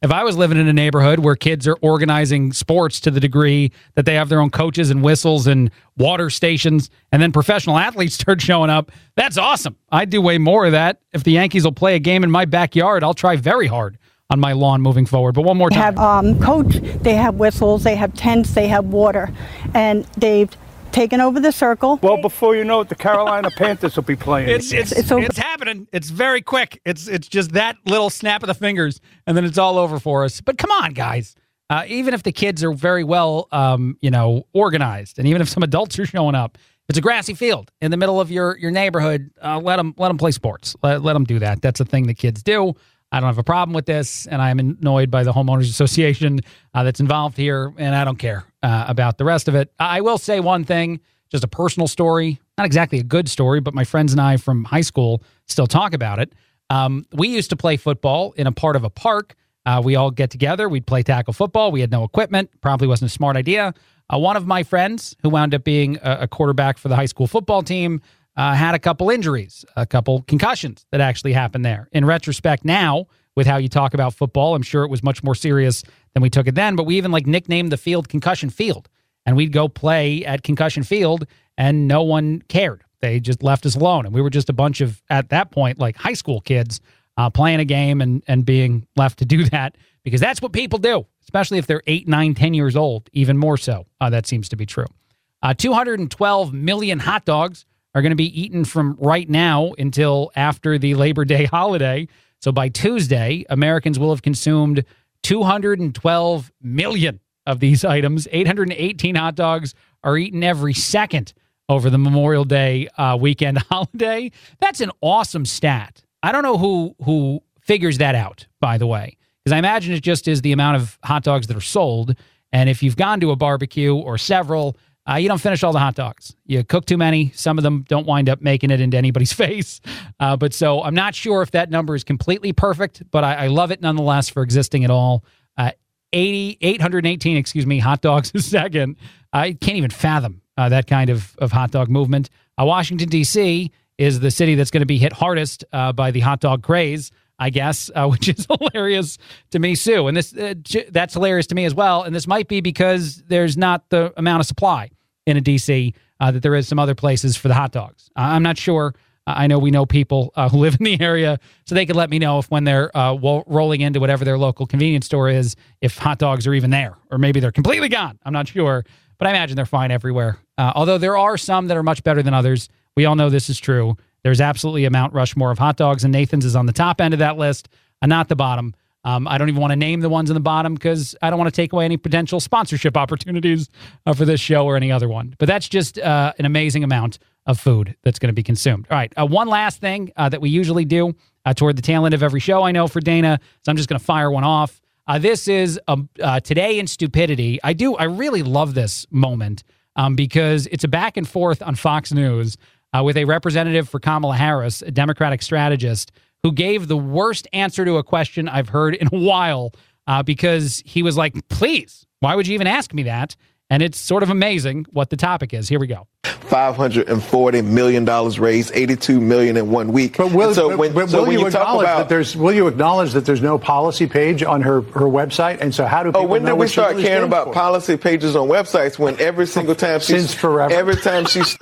If I was living in a neighborhood where kids are organizing sports to the degree that they have their own coaches and whistles and water stations, and then professional athletes start showing up, that's awesome. I'd do way more of that. If the Yankees will play a game in my backyard, I'll try very hard on my lawn moving forward. But one more They time. have um, coach, they have whistles, they have tents, they have water, and they've taken over the circle. Well, before you know it, the Carolina Panthers will be playing. It's again. it's it's, it's happening. It's very quick. It's it's just that little snap of the fingers, and then it's all over for us. But come on, guys. Uh, even if the kids are very well, um, you know, organized, and even if some adults are showing up, it's a grassy field in the middle of your your neighborhood. Uh, let them let them play sports. Let let them do that. That's a thing that kids do. I don't have a problem with this, and I'm annoyed by the homeowners association uh, that's involved here, and I don't care uh, about the rest of it. I will say one thing, just a personal story, not exactly a good story, but my friends and I from high school still talk about it. Um, we used to play football in a part of a park. Uh, we all get together. We'd play tackle football. We had no equipment. Probably wasn't a smart idea. Uh, one of my friends, who wound up being a, a quarterback for the high school football team, Uh, had a couple injuries, a couple concussions that actually happened there. In retrospect now, with how you talk about football, I'm sure it was much more serious than we took it then, but we even like nicknamed the field Concussion Field. And we'd go play at Concussion Field and no one cared. They just left us alone. And we were just a bunch of, at that point, like high school kids uh, playing a game and, and being left to do that because that's what people do, especially if they're eight, nine, ten years old, even more so. Uh, that seems to be true. Uh, two hundred twelve million hot dogs are going to be eaten from right now until after the Labor Day holiday. So by Tuesday, Americans will have consumed two hundred twelve million of these items. eight hundred eighteen hot dogs are eaten every second over the Memorial Day uh, weekend holiday. That's an awesome stat. I don't know who who figures that out, by the way, because I imagine it just is the amount of hot dogs that are sold. And if you've gone to a barbecue or several, Uh, you don't finish all the hot dogs. You cook too many. Some of them don't wind up making it into anybody's face. Uh, but so I'm not sure if that number is completely perfect, but I, I love it nonetheless for existing at all. Uh, eighty, eight hundred eighteen, excuse me, hot dogs a second. I can't even fathom uh, that kind of, of hot dog movement. Uh, Washington, D C is the city that's going to be hit hardest uh, by the hot dog craze, I guess, uh, which is hilarious to me, Sue. And this uh, that's hilarious to me as well. And this might be because there's not the amount of supply in a D C uh, that there is some other places for the hot dogs. Uh, I'm not sure. Uh, I know we know people uh, who live in the area, so they could let me know if when they're uh, wo- rolling into whatever their local convenience store is, if hot dogs are even there, or maybe they're completely gone. I'm not sure, but I imagine they're fine everywhere. Uh, although there are some that are much better than others. We all know this is true. There's absolutely a Mount Rushmore of hot dogs, and Nathan's is on the top end of that list, and not the bottom. Um, I don't even want to name the ones in the bottom because I don't want to take away any potential sponsorship opportunities uh, for this show or any other one. But that's just uh, an amazing amount of food that's going to be consumed. All right, uh, one last thing uh, that we usually do uh, toward the tail end of every show, I know, for Dana, so I'm just going to fire one off. Uh, this is um, uh, Today in Stupidity. I do, I really love this moment um, because it's a back and forth on Fox News uh, with a representative for Kamala Harris, a Democratic strategist, who gave the worst answer to a question I've heard in a while uh, because he was like, please, why would you even ask me that? And it's sort of amazing what the topic is. Here we go. five hundred forty million dollars raised, eighty-two million dollars in one week. But will, so but, when, but so will when you, you talk acknowledge about, that there's will you acknowledge that there's no policy page on her, her website? And so how do people oh, when know did we what she start really caring stands about for? policy pages on websites when every single time she's Since forever. every time she's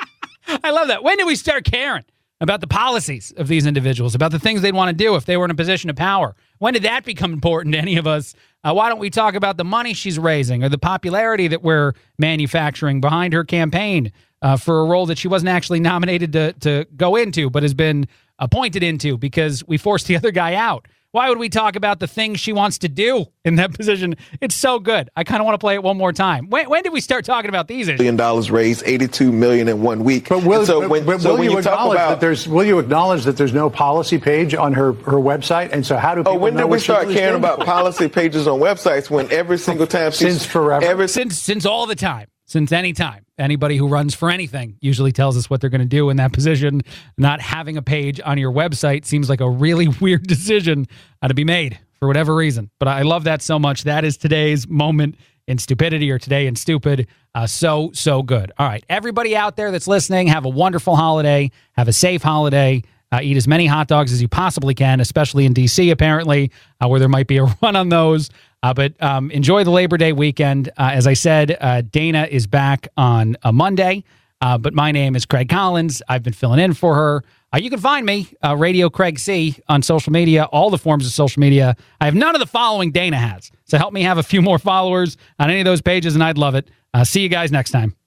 I love that. When did we start caring about the policies of these individuals, about the things they'd want to do if they were in a position of power? When did that become important to any of us? Uh, why don't we talk about the money she's raising or the popularity that we're manufacturing behind her campaign uh, for a role that she wasn't actually nominated to, to go into, but has been appointed into because we forced the other guy out? Why would we talk about the things she wants to do in that position? It's so good. I kind of want to play it one more time. When, when did we start talking about these issues? Million dollars raised, eighty-two million dollars in one week. But will, And so but, when, but so will when you, you talk acknowledge about, that there's will you acknowledge that there's no policy page on her, her website? And so how do people oh, when know did we what she start really caring stands about for? policy pages on websites when every single time she's Since forever. every Since since all the time. Since any time. Anybody who runs for anything usually tells us what they're going to do in that position. Not having a page on your website seems like a really weird decision uh, to be made for whatever reason. But I love that so much. That is today's moment in stupidity, or Today in Stupid. Uh, so, so good. All right. Everybody out there that's listening, have a wonderful holiday. Have a safe holiday. Uh, eat as many hot dogs as you possibly can, especially in D C, apparently, uh, where there might be a run on those. Uh, but um, enjoy the Labor Day weekend. Uh, as I said, uh, Dana is back on a Monday, uh, but my name is Craig Collins. I've been filling in for her. Uh, you can find me, uh, Radio Craig C, on social media, all the forms of social media. I have none of the following Dana has, so help me have a few more followers on any of those pages, and I'd love it. Uh, see you guys next time.